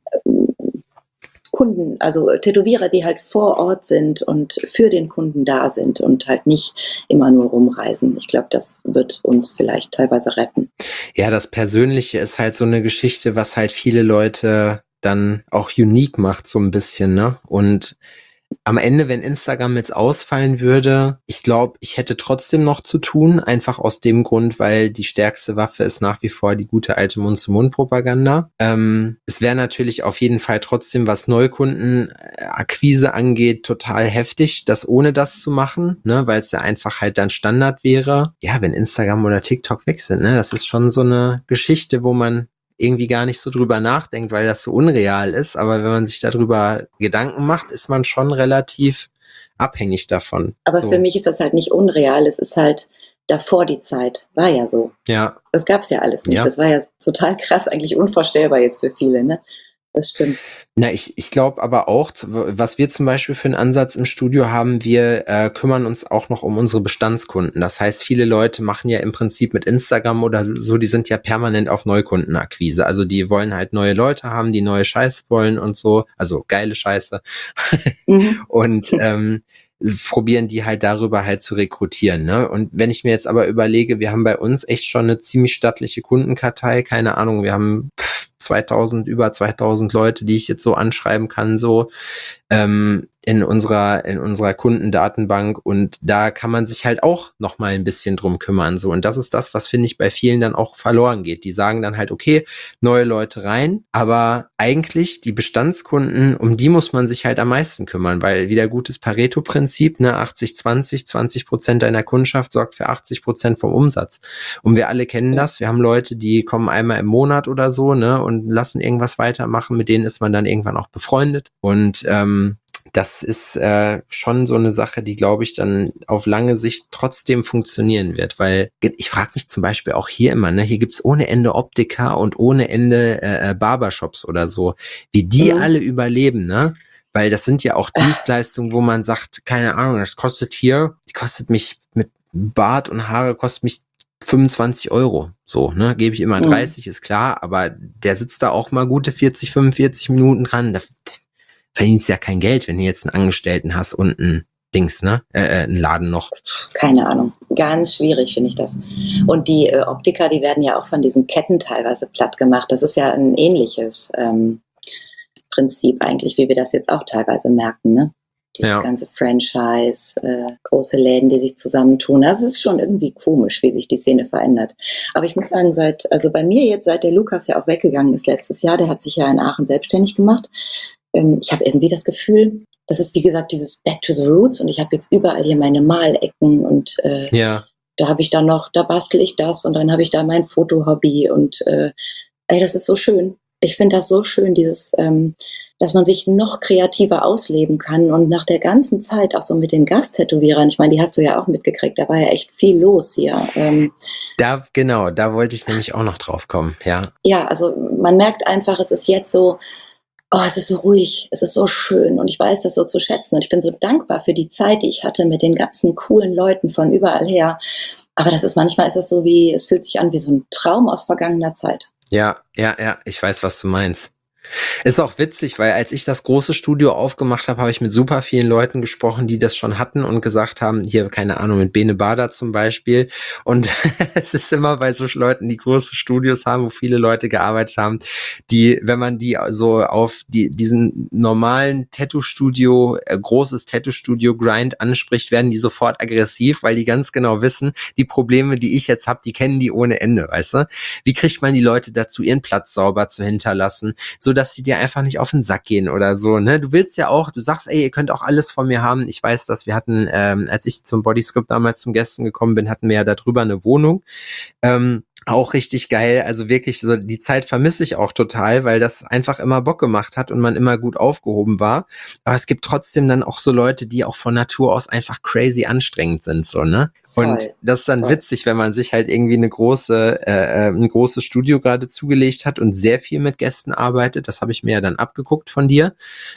Kunden, also Tätowierer, die halt vor Ort sind und für den Kunden da sind und halt nicht immer nur rumreisen. Ich glaube, das wird uns vielleicht teilweise retten. Ja, das Persönliche ist halt so eine Geschichte, was halt viele Leute dann auch unique macht, so ein bisschen, ne? Und am Ende, wenn Instagram jetzt ausfallen würde, ich glaube, ich hätte trotzdem noch zu tun, einfach aus dem Grund, weil die stärkste Waffe ist nach wie vor die gute alte Mund-zu-Mund-Propaganda. Es wäre natürlich auf jeden Fall trotzdem, was Neukundenakquise angeht, total heftig, das ohne das zu machen, ne, weil es ja einfach halt dann Standard wäre. Ja, wenn Instagram oder TikTok weg sind, ne, das ist schon so eine Geschichte, wo man irgendwie gar nicht so drüber nachdenkt, weil das so unreal ist. Aber wenn man sich darüber Gedanken macht, ist man schon relativ abhängig davon. Aber so. für mich ist das halt nicht unreal. Es ist halt davor die Zeit. War ja so. Ja. Das gab's ja alles nicht. Ja. Das war ja total krass, eigentlich unvorstellbar jetzt für viele, ne? Das stimmt. Na, ich glaube aber auch, was wir zum Beispiel für einen Ansatz im Studio haben, wir kümmern uns auch noch um unsere Bestandskunden. Das heißt, viele Leute machen ja im Prinzip mit Instagram oder so, die sind ja permanent auf Neukundenakquise. Also die wollen halt neue Leute haben, die neue Scheiße wollen und so, also geile Scheiße. Und probieren die halt darüber halt zu rekrutieren, ne? Und wenn ich mir jetzt aber überlege, wir haben bei uns echt schon eine ziemlich stattliche Kundenkartei, keine Ahnung, wir haben über 2000 Leute, die ich jetzt so anschreiben kann, so in unserer Kundendatenbank, und da kann man sich halt auch noch mal ein bisschen drum kümmern, so. Und das ist das, was, finde ich, bei vielen dann auch verloren geht. Die sagen dann halt, okay, neue Leute rein, aber eigentlich die Bestandskunden, um die muss man sich halt am meisten kümmern, weil wieder gutes Pareto-Prinzip, ne, 80-20, 20% deiner Kundschaft sorgt für 80% vom Umsatz. Und wir alle kennen das. Wir haben Leute, die kommen einmal im Monat oder so, ne, und lassen irgendwas weitermachen. Mit denen ist man dann irgendwann auch befreundet. Und das ist schon so eine Sache, die, glaube ich, dann auf lange Sicht trotzdem funktionieren wird, weil ich frage mich zum Beispiel auch hier immer, ne, hier gibt's ohne Ende Optiker und ohne Ende Barbershops oder so, wie die alle überleben, ne? Weil das sind ja auch Dienstleistungen, wo man sagt, keine Ahnung, die kostet mich mit Bart und Haare, kostet mich 25 Euro, so, ne, gebe ich immer 30, ist klar, aber der sitzt da auch mal gute 40, 45 Minuten dran, da verdienst ja kein Geld, wenn du jetzt einen Angestellten hast und ein Dings, ne, einen Laden noch. Keine Ahnung, ganz schwierig finde ich das. Und die Optiker, die werden ja auch von diesen Ketten teilweise platt gemacht, das ist ja ein ähnliches Prinzip eigentlich, wie wir das jetzt auch teilweise merken, ne? Dieses ganze Franchise, große Läden, die sich zusammentun. Das ist schon irgendwie komisch, wie sich die Szene verändert. Aber ich muss sagen, seit der Lukas ja auch weggegangen ist letztes Jahr, der hat sich ja in Aachen selbstständig gemacht. Ich habe irgendwie das Gefühl, das ist wie gesagt dieses Back to the Roots, und ich habe jetzt überall hier meine Malecken und da habe ich dann noch, da bastel ich das und dann habe ich da mein Fotohobby und das ist so schön. Ich finde das so schön, dieses dass man sich noch kreativer ausleben kann. Und nach der ganzen Zeit, auch so mit den Gasttätowierern, ich meine, die hast du ja auch mitgekriegt, da war ja echt viel los hier. Da wollte ich nämlich auch noch drauf kommen, ja. Ja, also man merkt einfach, es ist jetzt so, oh, es ist so ruhig, es ist so schön und ich weiß das so zu schätzen und ich bin so dankbar für die Zeit, die ich hatte mit den ganzen coolen Leuten von überall her. Aber manchmal ist es so es fühlt sich an wie so ein Traum aus vergangener Zeit. Ja, ich weiß, was du meinst. Ist auch witzig, weil als ich das große Studio aufgemacht habe, habe ich mit super vielen Leuten gesprochen, die das schon hatten und gesagt haben, hier, keine Ahnung, mit Bene Bader zum Beispiel. Und es ist immer bei so Leuten, die große Studios haben, wo viele Leute gearbeitet haben, die, wenn man die so auf diesen normalen Tattoo-Studio, großes Tattoo-Studio-Grind anspricht, werden die sofort aggressiv, weil die ganz genau wissen, die Probleme, die ich jetzt habe, die kennen die ohne Ende, weißt du? Wie kriegt man die Leute dazu, ihren Platz sauber zu hinterlassen, so dass sie dir einfach nicht auf den Sack gehen oder so, ne? Du willst ja auch, du sagst, ey, ihr könnt auch alles von mir haben. Ich weiß, dass wir hatten, als ich zum Bodyscript damals zum Gästen gekommen bin, hatten wir ja darüber eine Wohnung. Auch richtig geil, also wirklich so, die Zeit vermisse ich auch total, weil das einfach immer Bock gemacht hat und man immer gut aufgehoben war. Aber es gibt trotzdem dann auch so Leute, die auch von Natur aus einfach crazy anstrengend sind, so, ne? Voll, und das ist dann voll. witzig, wenn man sich halt irgendwie ein großes Studio gerade zugelegt hat und sehr viel mit Gästen arbeitet. Das habe ich mir ja dann abgeguckt von dir.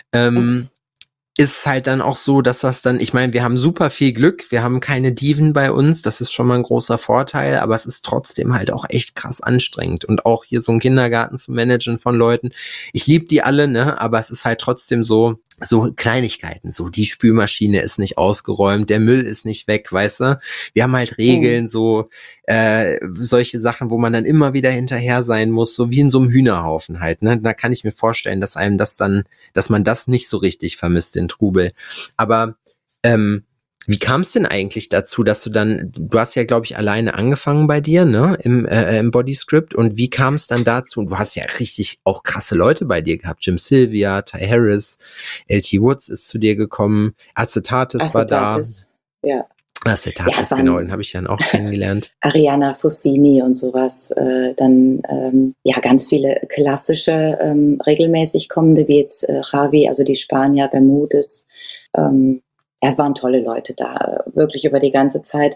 Ist halt dann auch so, dass das dann, ich meine, wir haben super viel Glück, wir haben keine Diven bei uns, das ist schon mal ein großer Vorteil, aber es ist trotzdem halt auch echt krass anstrengend und auch hier so einen Kindergarten zu managen von Leuten. Ich liebe die alle, ne, aber es ist halt trotzdem so Kleinigkeiten, so die Spülmaschine ist nicht ausgeräumt, der Müll ist nicht weg, weißt du? Wir haben halt Regeln, so solche Sachen, wo man dann immer wieder hinterher sein muss, so wie in so einem Hühnerhaufen halt, ne? Da kann ich mir vorstellen, dass einem das dann, dass man das nicht so richtig vermisst, den Trubel. Aber wie kam es denn eigentlich dazu, dass du hast ja, glaube ich, alleine angefangen bei dir, ne, im Bodyscript, und wie kam es dann dazu? Du hast ja richtig auch krasse Leute bei dir gehabt, Jim Sylvia, Ty Harris, LT Woods ist zu dir gekommen, Acetatis war da. Acetatis, ja. Acetatis, Ja, genau, den habe ich dann auch kennengelernt. Ariana Fossini und sowas, dann ganz viele klassische, regelmäßig kommende, wie jetzt Javi, also die Spanier, Bermudez. Es waren tolle Leute da, wirklich über die ganze Zeit.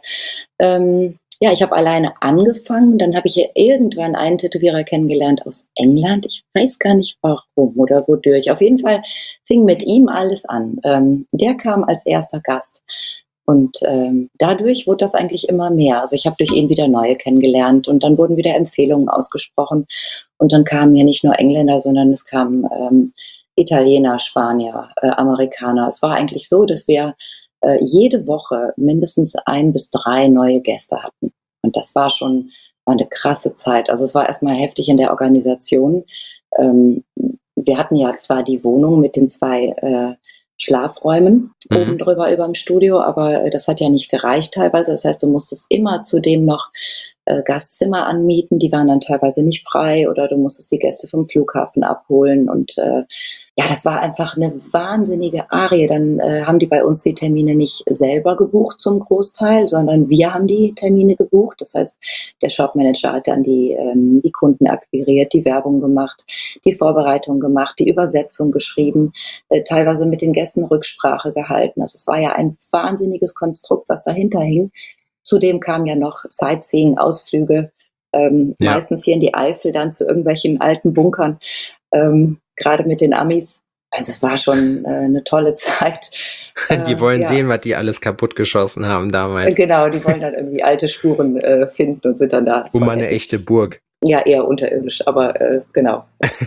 Ich habe alleine angefangen, dann habe ich irgendwann einen Tätowierer kennengelernt aus England. Ich weiß gar nicht warum oder wodurch. Auf jeden Fall fing mit ihm alles an. Der kam als erster Gast. Und dadurch wurde das eigentlich immer mehr. Also ich habe durch ihn wieder neue kennengelernt und dann wurden wieder Empfehlungen ausgesprochen. Und dann kamen ja nicht nur Engländer, sondern es kamen Italiener, Spanier, Amerikaner. Es war eigentlich so, dass wir jede Woche mindestens 1 bis 3 neue Gäste hatten. Und das war eine krasse Zeit. Also es war erstmal heftig in der Organisation. Wir hatten ja zwar die Wohnung mit den 2 Schlafräumen oben drüber über dem Studio, aber das hat ja nicht gereicht teilweise. Das heißt, du musstest immer zudem noch Gastzimmer anmieten, die waren dann teilweise nicht frei oder du musstest die Gäste vom Flughafen abholen und das war einfach eine wahnsinnige Arie. Dann haben die bei uns die Termine nicht selber gebucht zum Großteil, sondern wir haben die Termine gebucht. Das heißt, der Shopmanager hat dann die Kunden akquiriert, die Werbung gemacht, die Vorbereitung gemacht, die Übersetzung geschrieben, teilweise mit den Gästen Rücksprache gehalten. Also es war ja ein wahnsinniges Konstrukt, was dahinter hing. Zudem kamen ja noch Sightseeing, Ausflüge, meistens hier in die Eifel, dann zu irgendwelchen alten Bunkern, gerade mit den Amis. Also es war schon eine tolle Zeit. Die wollen sehen, was die alles kaputt geschossen haben damals. Genau, die wollen dann irgendwie alte Spuren finden und sind dann da. Mal eine echte Burg. Ja, eher unterirdisch, aber genau.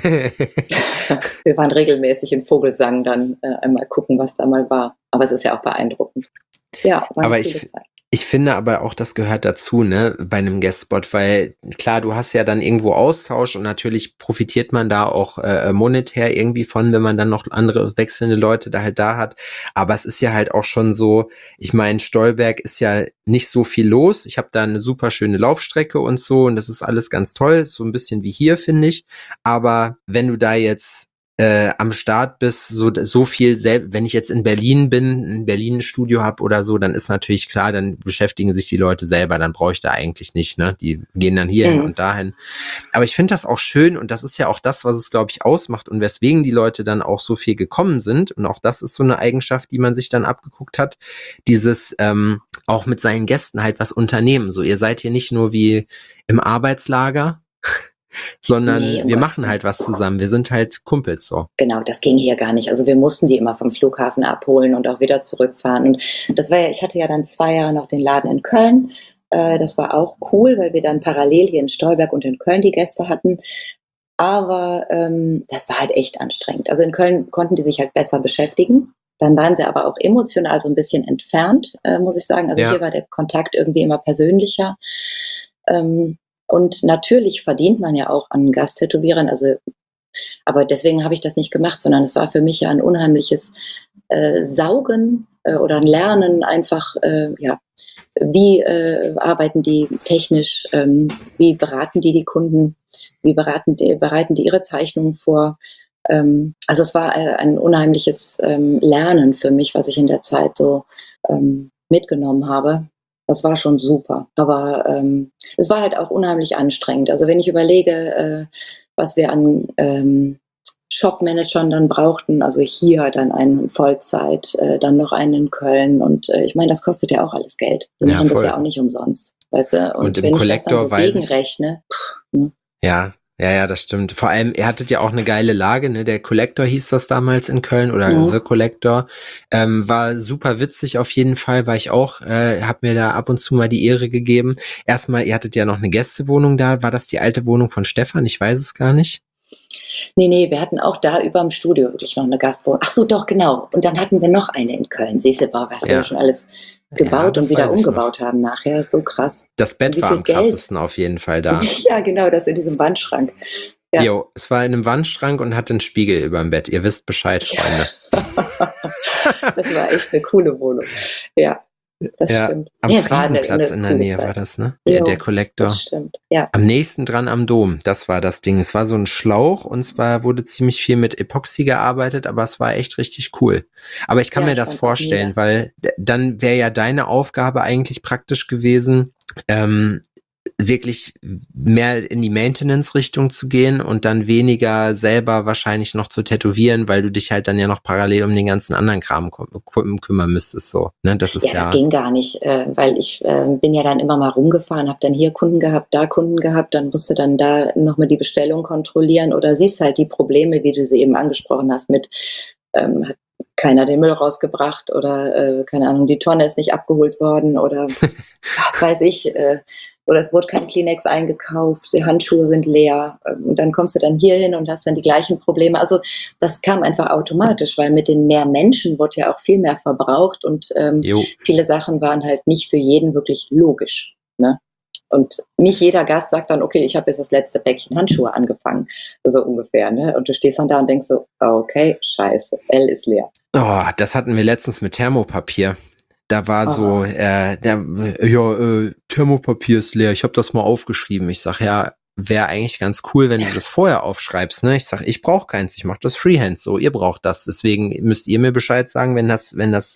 Wir waren regelmäßig in Vogelsang dann einmal gucken, was da mal war. Aber es ist ja auch beeindruckend. Ja, war eine coole Zeit. Ich finde aber auch, das gehört dazu, ne, bei einem Guestspot, weil klar, du hast ja dann irgendwo Austausch und natürlich profitiert man da auch monetär irgendwie von, wenn man dann noch andere wechselnde Leute da halt da hat. Aber es ist ja halt auch schon so, ich meine, Stolberg ist ja nicht so viel los. Ich habe da eine super schöne Laufstrecke und so und das ist alles ganz toll, so ein bisschen wie hier, finde ich. Aber wenn du da jetzt am Start bist, so viel selbst, wenn ich jetzt in Berlin bin, in Berlin ein Studio habe oder so, dann ist natürlich klar, dann beschäftigen sich die Leute selber, dann brauche ich da eigentlich nicht, ne? Die gehen dann hierhin und dahin. Aber ich finde das auch schön und das ist ja auch das, was es, glaube ich, ausmacht und weswegen die Leute dann auch so viel gekommen sind und auch das ist so eine Eigenschaft, die man sich dann abgeguckt hat, dieses auch mit seinen Gästen halt was unternehmen. So, ihr seid hier nicht nur wie im Arbeitslager, sondern wir machen halt was zusammen. Wir sind halt Kumpels so. Genau, das ging hier gar nicht. Also wir mussten die immer vom Flughafen abholen und auch wieder zurückfahren. Und das war ja, ich hatte ja dann 2 Jahre noch den Laden in Köln. Das war auch cool, weil wir dann parallel hier in Stolberg und in Köln die Gäste hatten. Aber das war halt echt anstrengend. Also in Köln konnten die sich halt besser beschäftigen. Dann waren sie aber auch emotional so ein bisschen entfernt, muss ich sagen. Also hier war der Kontakt irgendwie immer persönlicher. Und natürlich verdient man ja auch an Gasttätowierern, also, aber deswegen habe ich das nicht gemacht, sondern es war für mich ja ein unheimliches Saugen oder ein Lernen einfach, wie arbeiten die technisch, wie beraten die Kunden, wie bereiten die ihre Zeichnungen vor. Also es war ein unheimliches Lernen für mich, was ich in der Zeit so mitgenommen habe. Das war schon super, aber es war halt auch unheimlich anstrengend. Also wenn ich überlege, was wir an Shop-Managern dann brauchten, also hier dann einen Vollzeit, dann noch einen in Köln und ich meine, das kostet ja auch alles Geld. Wir machen das ja auch nicht umsonst, weißt du? Und im wenn Collector ich das dann so gegenrechne, Ja, das stimmt. Vor allem, ihr hattet ja auch eine geile Lage, ne? Der Collector hieß das damals in Köln oder The Collector. War super witzig auf jeden Fall, weil ich auch, hab mir da ab und zu mal die Ehre gegeben. Erstmal, ihr hattet ja noch eine Gästewohnung da. War das die alte Wohnung von Stefan? Ich weiß es gar nicht. Nee, wir hatten auch da über dem Studio wirklich noch eine Gastwohnung. Ach so, doch, genau. Und dann hatten wir noch eine in Köln. Siehst du, was wir schon alles gebaut und wieder umgebaut haben nachher. So krass. Das Bett war am krassesten auf jeden Fall da. Ja, genau, das in diesem Wandschrank. Ja. Jo, es war in einem Wandschrank und hatte einen Spiegel über dem Bett. Ihr wisst Bescheid, Freunde. Das war echt eine coole Wohnung. Ja. Das stimmt. Am Friesenplatz in der Nähe war das, ne? Der Collector. Das stimmt, ja. Am nächsten dran am Dom, das war das Ding. Es war so ein Schlauch und zwar wurde ziemlich viel mit Epoxy gearbeitet, aber es war echt richtig cool. Aber ich kann mir das vorstellen, weil dann wäre ja deine Aufgabe eigentlich praktisch gewesen, wirklich mehr in die Maintenance-Richtung zu gehen und dann weniger selber wahrscheinlich noch zu tätowieren, weil du dich halt dann ja noch parallel um den ganzen anderen Kram kümmern müsstest, so, ne? Das ist das ging gar nicht, weil ich bin ja dann immer mal rumgefahren, habe dann hier Kunden gehabt, da Kunden gehabt, dann musst du dann da nochmal die Bestellung kontrollieren oder siehst halt die Probleme, wie du sie eben angesprochen hast, mit hat keiner den Müll rausgebracht oder keine Ahnung, die Tonne ist nicht abgeholt worden oder was weiß ich, oder es wurde kein Kleenex eingekauft, die Handschuhe sind leer und dann kommst du dann hier hin und hast dann die gleichen Probleme. Also das kam einfach automatisch, weil mit den mehr Menschen wurde ja auch viel mehr verbraucht und viele Sachen waren halt nicht für jeden wirklich logisch, ne? Und nicht jeder Gast sagt dann, okay, ich habe jetzt das letzte Päckchen Handschuhe angefangen, so ungefähr, ne? Und du stehst dann da und denkst so, okay, scheiße, L ist leer. Oh, das hatten wir letztens mit Thermopapier. Da war so, Thermopapier ist leer, ich habe das mal aufgeschrieben. Ich sag, ja, wäre eigentlich ganz cool, wenn du das vorher aufschreibst, ne? Ich sag, ich brauche keins, ich mache das Freehand, so, ihr braucht das. Deswegen müsst ihr mir Bescheid sagen, wenn das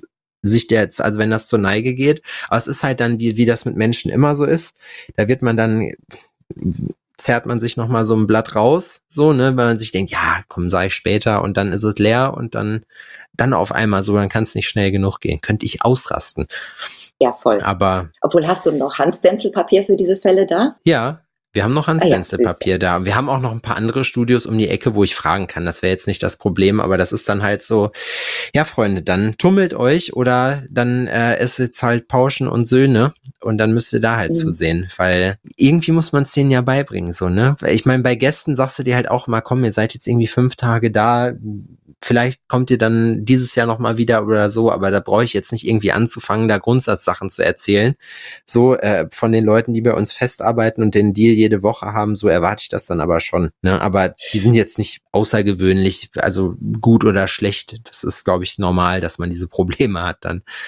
wenn das zur Neige geht. Aber es ist halt dann, wie das mit Menschen immer so ist. Da wird man dann, zerrt man sich nochmal so ein Blatt raus, so, ne, weil man sich denkt, ja, komm, sag ich später und dann ist es leer und dann auf einmal so, dann kann es nicht schnell genug gehen. Könnte ich ausrasten. Ja, voll. Aber. Obwohl, hast du noch Handstencilpapier für diese Fälle da? Ja. Wir haben noch Handstencilpapier da. Wir haben auch noch ein paar andere Studios um die Ecke, wo ich fragen kann. Das wäre jetzt nicht das Problem, aber das ist dann halt so, ja, Freunde, dann tummelt euch oder dann ist jetzt halt Pauschen und Söhne und dann müsst ihr da halt zusehen, weil irgendwie muss man es denen ja beibringen, so, ne? Ich meine, bei Gästen sagst du dir halt auch mal, komm, ihr seid jetzt irgendwie 5 Tage da, vielleicht kommt ihr dann dieses Jahr nochmal wieder oder so, aber da brauche ich jetzt nicht irgendwie anzufangen, da Grundsatzsachen zu erzählen. So, von den Leuten, die bei uns festarbeiten und den Deal jede Woche haben, so erwarte ich das dann aber schon. Ne? Aber die sind jetzt nicht außergewöhnlich, also gut oder schlecht. Das ist, glaube ich, normal, dass man diese Probleme hat dann.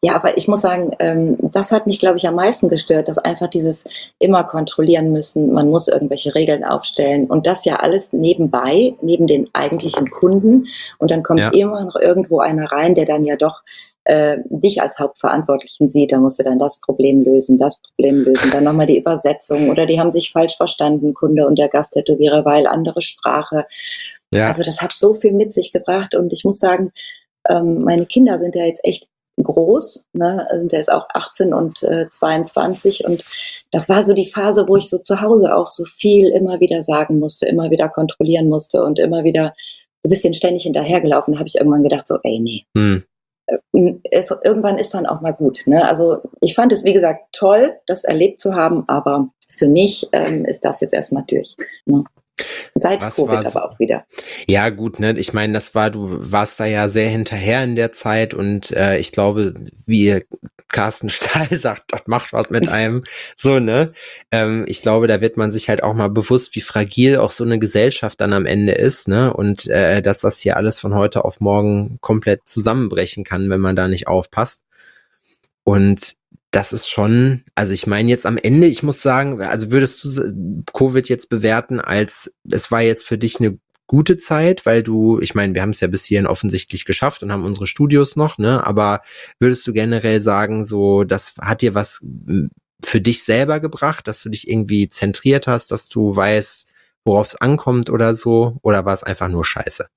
Ja, aber ich muss sagen, das hat mich, glaube ich, am meisten gestört, dass einfach dieses immer kontrollieren müssen, man muss irgendwelche Regeln aufstellen und das ja alles nebenbei, neben den eigentlichen Kunden. Und dann kommt Ja. immer noch irgendwo einer rein, der dann ja doch dich als Hauptverantwortlichen sieht. Da musst du dann das Problem lösen, dann nochmal die Übersetzung oder die haben sich falsch verstanden, Kunde und der Gasttätowierer, weil andere Sprache. Ja. Also das hat so viel mit sich gebracht und ich muss sagen, meine Kinder sind ja jetzt echt groß, ne? Also der ist auch 18 und 22 und das war so die Phase, wo ich so zu Hause auch so viel immer wieder sagen musste, immer wieder kontrollieren musste und immer wieder so ein bisschen ständig hinterhergelaufen. Da habe ich irgendwann gedacht so, ey, nee. Irgendwann ist dann auch mal gut. Ne? Also ich fand es, wie gesagt, toll, das erlebt zu haben, aber für mich ist das jetzt erstmal durch. Ne? Seit Covid aber auch wieder. Ja, gut, ne? Ich meine, du warst da ja sehr hinterher in der Zeit und ich glaube, wie Carsten Stahl sagt, das macht was mit einem. So, ne? Ich glaube, da wird man sich halt auch mal bewusst, wie fragil auch so eine Gesellschaft dann am Ende ist, ne? Und dass das hier alles von heute auf morgen komplett zusammenbrechen kann, wenn man da nicht aufpasst. Und das ist schon, also ich meine jetzt am Ende, ich muss sagen, also würdest du Covid jetzt bewerten als, es war jetzt für dich eine gute Zeit, weil ich meine, wir haben es ja bis hierhin offensichtlich geschafft und haben unsere Studios noch, ne, aber würdest du generell sagen, so, das hat dir was für dich selber gebracht, dass du dich irgendwie zentriert hast, dass du weißt, worauf es ankommt oder so, oder war es einfach nur Scheiße?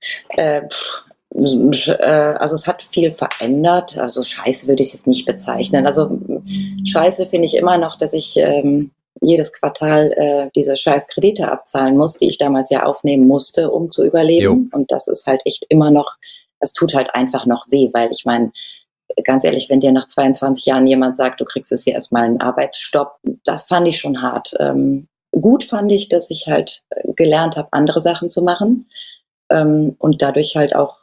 Also es hat viel verändert. Also Scheiße würde ich es jetzt nicht bezeichnen. Also Scheiße finde ich immer noch, dass ich jedes Quartal diese scheiß Kredite abzahlen muss, die ich damals ja aufnehmen musste, um zu überleben. Und das ist halt echt immer noch, das tut halt einfach noch weh, weil ich meine, ganz ehrlich, wenn dir nach 22 Jahren jemand sagt, du kriegst jetzt hier erstmal einen Arbeitsstopp, das fand ich schon hart. Gut fand ich, dass ich halt gelernt habe, andere Sachen zu machen. Und dadurch halt auch,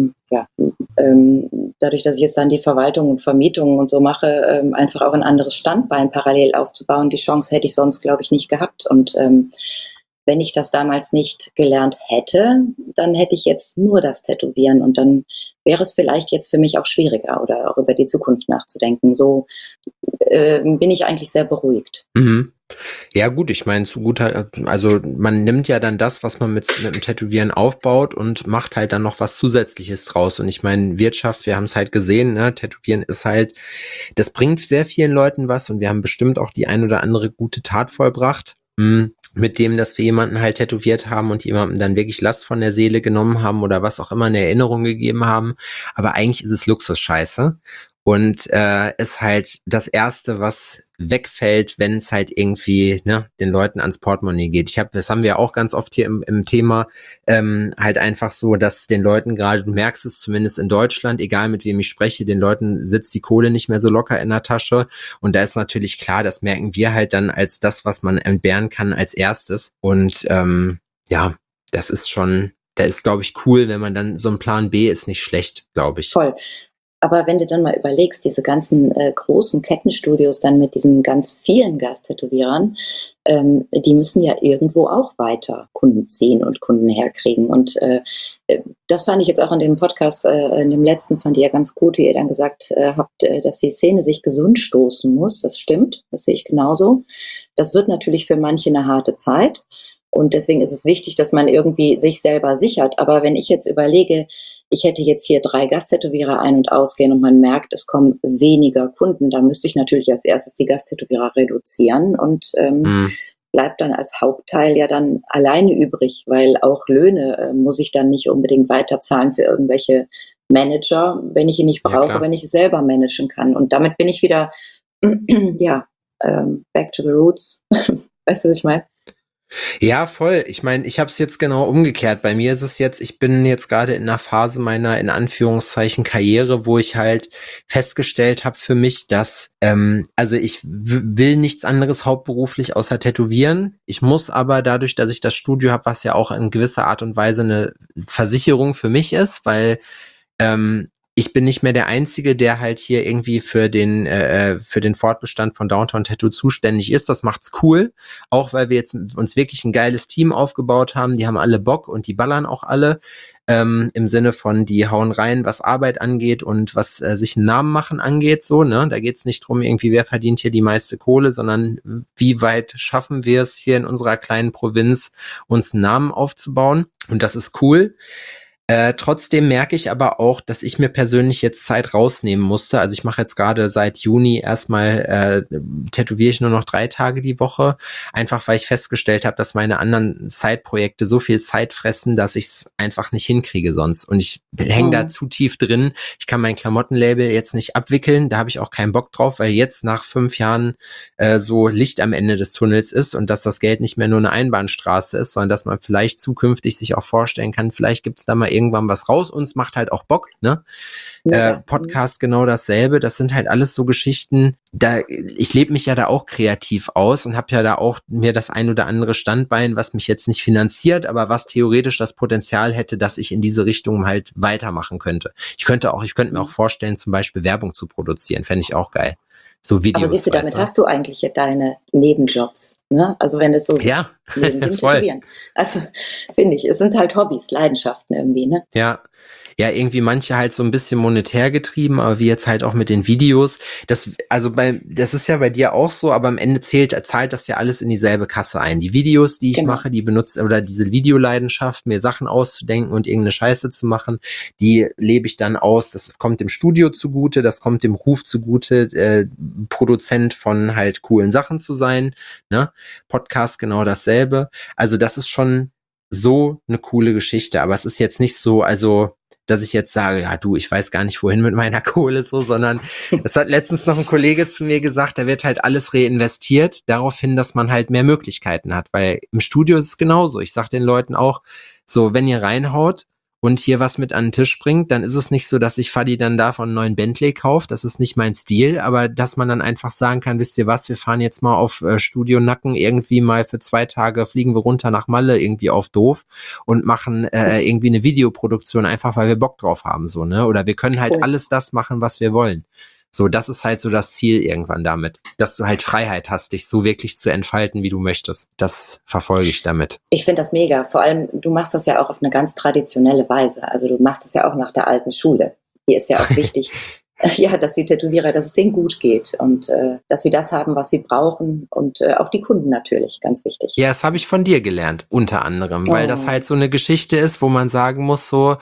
dadurch, dass ich jetzt dann die Verwaltung und Vermietung und so mache, einfach auch ein anderes Standbein parallel aufzubauen. Die Chance hätte ich sonst, glaube ich, nicht gehabt. Und wenn ich das damals nicht gelernt hätte, dann hätte ich jetzt nur das Tätowieren und dann wäre es vielleicht jetzt für mich auch schwieriger oder auch über die Zukunft nachzudenken. So bin ich eigentlich sehr beruhigt. Mhm. Ja gut, ich meine, also man nimmt ja dann das, was man mit dem Tätowieren aufbaut und macht halt dann noch was Zusätzliches draus. Und ich meine, Wirtschaft, wir haben es halt gesehen, ne? Tätowieren ist halt, das bringt sehr vielen Leuten was und wir haben bestimmt auch die ein oder andere gute Tat vollbracht. Mit dem, dass wir jemanden halt tätowiert haben und jemandem dann wirklich Last von der Seele genommen haben oder was auch immer eine Erinnerung gegeben haben. Aber eigentlich ist es Luxusscheiße. Und ist halt das Erste, was wegfällt, wenn es halt irgendwie den Leuten ans Portemonnaie geht. Das haben wir auch ganz oft hier im Thema, halt einfach so, dass den Leuten gerade, du merkst es zumindest in Deutschland, egal mit wem ich spreche, den Leuten sitzt die Kohle nicht mehr so locker in der Tasche. Und da ist natürlich klar, das merken wir halt dann als das, was man entbehren kann als erstes. Und das ist schon, da ist, glaube ich, cool, wenn man dann so ein Plan B ist nicht schlecht, glaube ich. Voll. Aber wenn du dann mal überlegst, diese ganzen großen Kettenstudios dann mit diesen ganz vielen Gasttätowierern, die müssen ja irgendwo auch weiter Kunden ziehen und Kunden herkriegen. Und das fand ich jetzt auch in dem Podcast, in dem letzten fand ich ja ganz gut, wie ihr dann gesagt habt, dass die Szene sich gesund stoßen muss. Das stimmt, das sehe ich genauso. Das wird natürlich für manche eine harte Zeit. Und deswegen ist es wichtig, dass man irgendwie sich selber sichert. Aber wenn ich jetzt überlege, ich hätte jetzt hier 3 Gasttätowierer ein- und ausgehen und man merkt, es kommen weniger Kunden, dann müsste ich natürlich als erstes die Gasttätowierer reduzieren und bleibt dann als Hauptteil ja dann alleine übrig, weil auch Löhne muss ich dann nicht unbedingt weiterzahlen für irgendwelche Manager, wenn ich ihn nicht brauche, Ja, wenn ich es selber managen kann. Und damit bin ich wieder, back to the roots. Weißt du, was ich meine? Ja, voll. Ich meine, ich habe es jetzt genau umgekehrt. Bei mir ist es jetzt, ich bin jetzt gerade in einer Phase meiner, in Anführungszeichen, Karriere, wo ich halt festgestellt habe für mich, dass, also ich will nichts anderes hauptberuflich außer tätowieren. Ich muss aber dadurch, dass ich das Studio habe, was ja auch in gewisser Art und Weise eine Versicherung für mich ist, weil ich bin nicht mehr der Einzige, der halt hier irgendwie für den Fortbestand von Downtown Tattoo zuständig ist. Das macht's cool, auch weil wir jetzt uns wirklich ein geiles Team aufgebaut haben. Die haben alle Bock und die ballern auch alle. Im Sinne von, die hauen rein, was Arbeit angeht und was sich einen Namen machen angeht, so, ne? Da geht's nicht drum, irgendwie, wer verdient hier die meiste Kohle, sondern wie weit schaffen wir es hier in unserer kleinen Provinz, uns einen Namen aufzubauen. Und das ist cool. Trotzdem merke ich aber auch, dass ich mir persönlich jetzt Zeit rausnehmen musste. Also ich mache jetzt gerade seit Juni erstmal, tätowiere ich nur noch 3 Tage die Woche, einfach weil ich festgestellt habe, dass meine anderen Side-Projekte so viel Zeit fressen, dass ich es einfach nicht hinkriege sonst. Und ich hänge da zu tief drin. Ich kann mein Klamottenlabel jetzt nicht abwickeln, da habe ich auch keinen Bock drauf, weil jetzt nach 5 Jahren so Licht am Ende des Tunnels ist und dass das Geld nicht mehr nur eine Einbahnstraße ist, sondern dass man vielleicht zukünftig sich auch vorstellen kann, vielleicht gibt es da mal irgendwann was raus. Uns macht halt auch Bock, ne? Ja. Podcast genau dasselbe. Das sind halt alles so Geschichten, ich lebe mich ja da auch kreativ aus und habe ja da auch mir das ein oder andere Standbein, was mich jetzt nicht finanziert, aber was theoretisch das Potenzial hätte, dass ich in diese Richtung halt weitermachen könnte. Ich könnte mir auch vorstellen, zum Beispiel Werbung zu produzieren. Fände ich auch geil. So Videos. Aber siehst du, damit hast du eigentlich deine Nebenjobs, ne? Also wenn es so ja, voll. Also finde ich, es sind halt Hobbys, Leidenschaften irgendwie, ne? Ja, irgendwie manche halt so ein bisschen monetär getrieben, aber wie jetzt halt auch mit den Videos. Das ist ja bei dir auch so, aber am Ende zahlt das ja alles in dieselbe Kasse ein. Die Videos, die ich mache, die benutze, oder diese Videoleidenschaft, mir Sachen auszudenken und irgendeine Scheiße zu machen, die lebe ich dann aus. Das kommt dem Studio zugute, das kommt dem Ruf zugute, Produzent von halt coolen Sachen zu sein, ne? Podcast genau dasselbe. Also das ist schon so eine coole Geschichte, aber es ist jetzt nicht so, also dass ich jetzt sage, ja du, ich weiß gar nicht wohin mit meiner Kohle so, sondern es hat letztens noch ein Kollege zu mir gesagt, da wird halt alles reinvestiert, darauf hin, dass man halt mehr Möglichkeiten hat, weil im Studio ist es genauso. Ich sag den Leuten auch, so wenn ihr reinhaut und hier was mit an den Tisch bringt, dann ist es nicht so, dass sich Fadi dann davon einen neuen Bentley kauft, das ist nicht mein Stil, aber dass man dann einfach sagen kann, wisst ihr was, wir fahren jetzt mal auf Studio Nacken, irgendwie mal für 2 Tage fliegen wir runter nach Malle irgendwie auf doof und machen irgendwie eine Videoproduktion, einfach weil wir Bock drauf haben, so, ne? Oder wir können halt alles das machen, was wir wollen. So, das ist halt so das Ziel irgendwann damit, dass du halt Freiheit hast, dich so wirklich zu entfalten, wie du möchtest. Das verfolge ich damit. Ich finde das mega. Vor allem, du machst das ja auch auf eine ganz traditionelle Weise. Also du machst das ja auch nach der alten Schule. Hier ist ja auch wichtig, ja, dass die Tätowierer, dass es denen gut geht und dass sie das haben, was sie brauchen und auch die Kunden natürlich, ganz wichtig. Ja, das habe ich von dir gelernt, unter anderem, weil das halt so eine Geschichte ist, wo man sagen muss, so,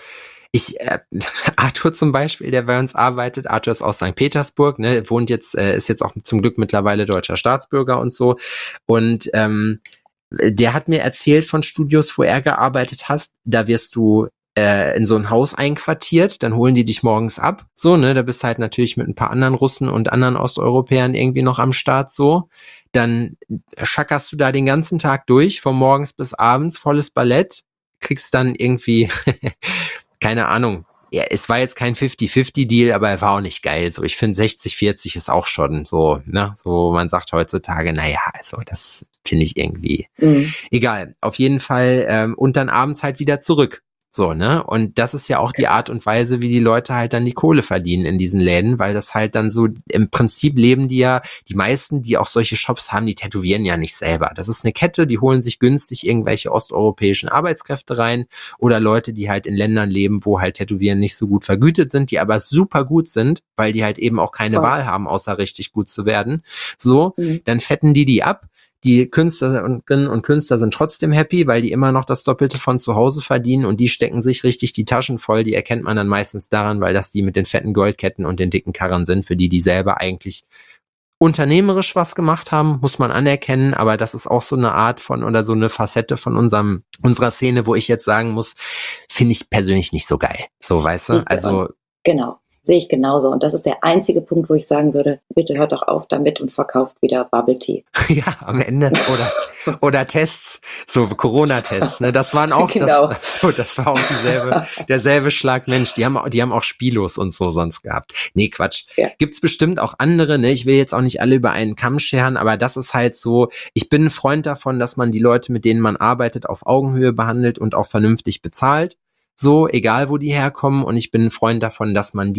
Arthur zum Beispiel, der bei uns arbeitet, Arthur ist aus St. Petersburg, ne, wohnt jetzt, ist jetzt auch zum Glück mittlerweile deutscher Staatsbürger und so. Und der hat mir erzählt von Studios, wo er gearbeitet hat, da wirst du in so ein Haus einquartiert, dann holen die dich morgens ab, so, ne, da bist du halt natürlich mit ein paar anderen Russen und anderen Osteuropäern irgendwie noch am Start, so. Dann schackerst du da den ganzen Tag durch, von morgens bis abends, volles Ballett, kriegst dann irgendwie keine Ahnung. Ja, es war jetzt kein 50-50-Deal, aber er war auch nicht geil. So, ich finde 60-40 ist auch schon so, ne? So, man sagt heutzutage, naja, also das finde ich irgendwie egal. Auf jeden Fall, und dann abends halt wieder zurück. So, ne? Und das ist ja auch die Art und Weise, wie die Leute halt dann die Kohle verdienen in diesen Läden, weil das halt dann so, im Prinzip leben die ja, die meisten, die auch solche Shops haben, die tätowieren ja nicht selber. Das ist eine Kette, die holen sich günstig irgendwelche osteuropäischen Arbeitskräfte rein oder Leute, die halt in Ländern leben, wo halt Tätowieren nicht so gut vergütet sind, die aber super gut sind, weil die halt eben auch keine Wahl haben, außer richtig gut zu werden. So, dann fetten die ab. Die Künstlerinnen und Künstler sind trotzdem happy, weil die immer noch das Doppelte von zu Hause verdienen und die stecken sich richtig die Taschen voll. Die erkennt man dann meistens daran, weil das die mit den fetten Goldketten und den dicken Karren sind, für die selber eigentlich unternehmerisch was gemacht haben, muss man anerkennen, aber das ist auch so eine Art von oder so eine Facette von unserer Szene, wo ich jetzt sagen muss, finde ich persönlich nicht so geil. So, weißt du? Also genau. Sehe ich genauso. Und das ist der einzige Punkt, wo ich sagen würde, bitte hört doch auf damit und verkauft wieder Bubble Tea. Ja, am Ende. Oder Tests, so Corona-Tests. Ne? Das waren auch, genau. das war auch derselbe Schlag Mensch. Die haben auch Spielos und so sonst gehabt. Nee, Quatsch. Ja. Gibt's bestimmt auch andere, ne? Ich will jetzt auch nicht alle über einen Kamm scheren, aber das ist halt so, ich bin ein Freund davon, dass man die Leute, mit denen man arbeitet, auf Augenhöhe behandelt und auch vernünftig bezahlt. so, egal wo die herkommen, und ich bin ein Freund davon, dass man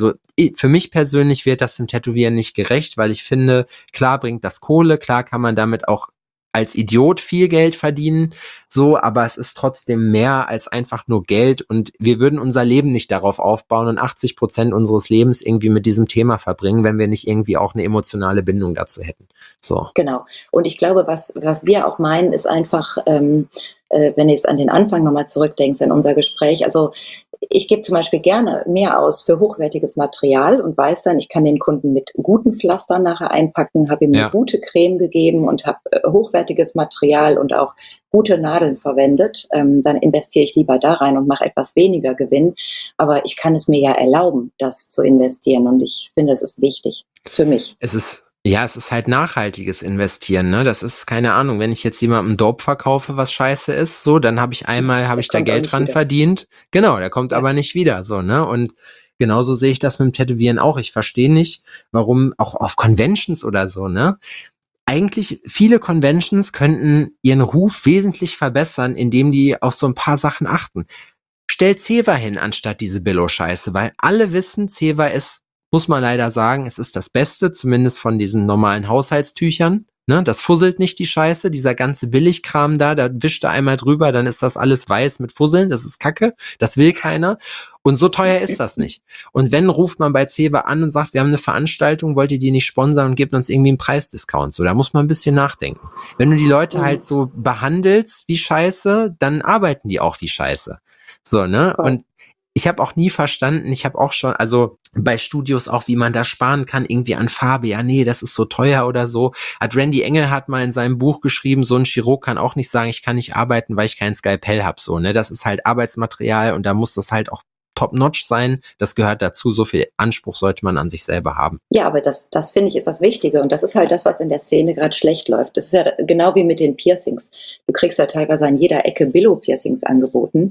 für mich persönlich wird das dem Tätowieren nicht gerecht, weil ich finde, klar bringt das Kohle, klar kann man damit auch als Idiot viel Geld verdienen, so, aber es ist trotzdem mehr als einfach nur Geld, und wir würden unser Leben nicht darauf aufbauen und 80% unseres Lebens irgendwie mit diesem Thema verbringen, wenn wir nicht irgendwie auch eine emotionale Bindung dazu hätten. So. Genau. Und ich glaube, was wir auch meinen, ist einfach, wenn du jetzt an den Anfang nochmal zurückdenkst in unser Gespräch, also ich gebe zum Beispiel gerne mehr aus für hochwertiges Material und weiß dann, ich kann den Kunden mit guten Pflastern nachher einpacken, habe ihm eine gute Creme gegeben und habe hochwertiges Material und auch gute Nadeln verwendet. Dann investiere ich lieber da rein und mache etwas weniger Gewinn. Aber ich kann es mir ja erlauben, das zu investieren, und ich finde, es ist wichtig für mich. Es ist halt nachhaltiges Investieren, ne? Das ist, keine Ahnung, wenn ich jetzt jemandem Dope verkaufe, was scheiße ist, so, dann habe ich da Geld dran verdient. Genau, der kommt aber nicht wieder, so, ne? Und genauso sehe ich das mit dem Tätowieren auch. Ich verstehe nicht, warum auch auf Conventions oder so, ne? Eigentlich viele Conventions könnten ihren Ruf wesentlich verbessern, indem die auf so ein paar Sachen achten. Stell Zewa hin, anstatt diese Billo-Scheiße, weil alle wissen, Zewa ist, muss man leider sagen, es ist das Beste, zumindest von diesen normalen Haushaltstüchern. Ne, das fusselt nicht die Scheiße, dieser ganze Billigkram da wischt er einmal drüber, dann ist das alles weiß mit Fusseln, das ist Kacke, das will keiner. Und so teuer ist das nicht. Und wenn, ruft man bei Zewa an und sagt, wir haben eine Veranstaltung, wollt ihr die nicht sponsern und gebt uns irgendwie einen Preisdiscount. So, da muss man ein bisschen nachdenken. Wenn du die Leute halt so behandelst wie Scheiße, dann arbeiten die auch wie Scheiße. So, ne? Und ich habe auch nie verstanden, ich habe auch schon, also bei Studios auch, wie man da sparen kann, irgendwie an Farbe. Ja, nee, das ist so teuer oder so. Randy Engelhardt mal in seinem Buch geschrieben, so ein Chirurg kann auch nicht sagen, ich kann nicht arbeiten, weil ich kein Skalpell habe. So, ne? Das ist halt Arbeitsmaterial, und da muss das halt auch top-notch sein. Das gehört dazu. So viel Anspruch sollte man an sich selber haben. Ja, aber das finde ich ist das Wichtige, und das ist halt das, was in der Szene gerade schlecht läuft. Das ist ja genau wie mit den Piercings. Du kriegst ja teilweise an jeder Ecke Billo-Piercings angeboten.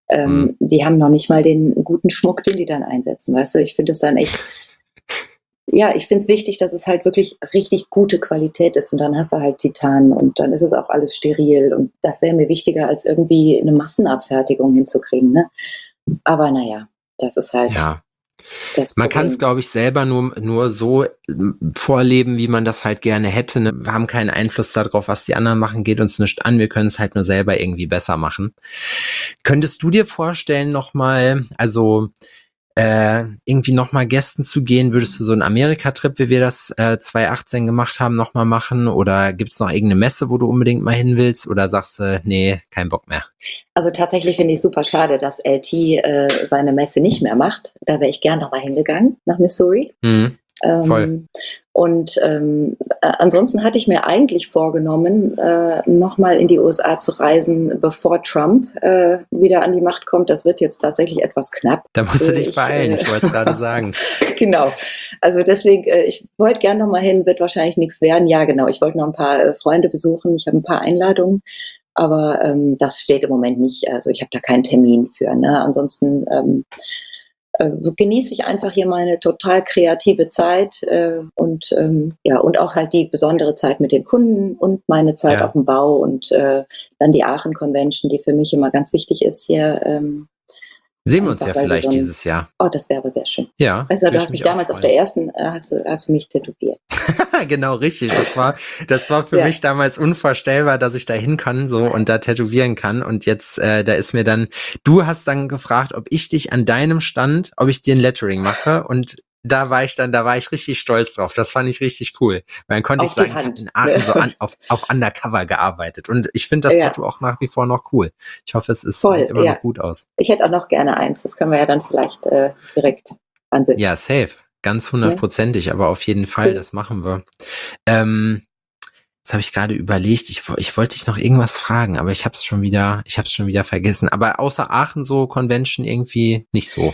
Die haben noch nicht mal den guten Schmuck, den die dann einsetzen, weißt du? Ich finde es dann echt, ja, ich finde es wichtig, dass es halt wirklich richtig gute Qualität ist, und dann hast du halt Titan und dann ist es auch alles steril, und das wäre mir wichtiger, als irgendwie eine Massenabfertigung hinzukriegen, ne? Aber naja, das ist halt... Ja. Man kann es, glaube ich, selber nur so vorleben, wie man das halt gerne hätte. Ne? Wir haben keinen Einfluss darauf, was die anderen machen, geht uns nichts an. Wir können es halt nur selber irgendwie besser machen. Könntest du dir vorstellen, nochmal, also irgendwie nochmal Gästen zu gehen? Würdest du so einen Amerika-Trip, wie wir das 2018 gemacht haben, nochmal machen? Oder gibt's noch irgendeine Messe, wo du unbedingt mal hin willst? Oder sagst du, nee, kein Bock mehr? Also tatsächlich finde ich super schade, dass LT seine Messe nicht mehr macht. Da wäre ich gern nochmal hingegangen, nach Missouri. Voll. Und ansonsten hatte ich mir eigentlich vorgenommen, nochmal in die USA zu reisen, bevor Trump wieder an die Macht kommt. Das wird jetzt tatsächlich etwas knapp. Da musst du dich beeilen, ich wollte es gerade sagen. Genau. Also deswegen, ich wollte gern nochmal hin, wird wahrscheinlich nichts werden. Ja, genau. Ich wollte noch ein paar Freunde besuchen. Ich habe ein paar Einladungen. Aber das steht im Moment nicht. Also ich habe da keinen Termin für. Ne? Ansonsten genieße ich einfach hier meine total kreative Zeit und auch halt die besondere Zeit mit den Kunden und meine Zeit auf dem Bau und dann die Aachen Convention, die für mich immer ganz wichtig ist hier. Sehen wir uns ja vielleicht dieses Jahr. Oh, das wäre aber sehr schön. Ja. Also du hast mich damals auf der ersten, hast du mich tätowiert. Genau, richtig. Das war für mich damals unvorstellbar, dass ich da hin kann so und da tätowieren kann. Und jetzt, da ist mir dann, du hast dann gefragt, ob ich dich an deinem Stand, ob ich dir ein Lettering mache, und da war ich richtig stolz drauf. Das fand ich richtig cool. Weil dann konnte ich sagen, ich habe in Aachen so auf Undercover gearbeitet. Und ich finde das Tattoo auch nach wie vor noch cool. Ich hoffe, sieht immer noch gut aus. Ich hätte auch noch gerne eins. Das können wir ja dann vielleicht direkt ansetzen. Ja, safe. Ganz 100%ig, aber auf jeden Fall, das machen wir. Jetzt habe ich gerade überlegt, ich wollte dich noch irgendwas fragen, aber ich habe es schon wieder vergessen. Aber außer Aachen so Convention irgendwie nicht so.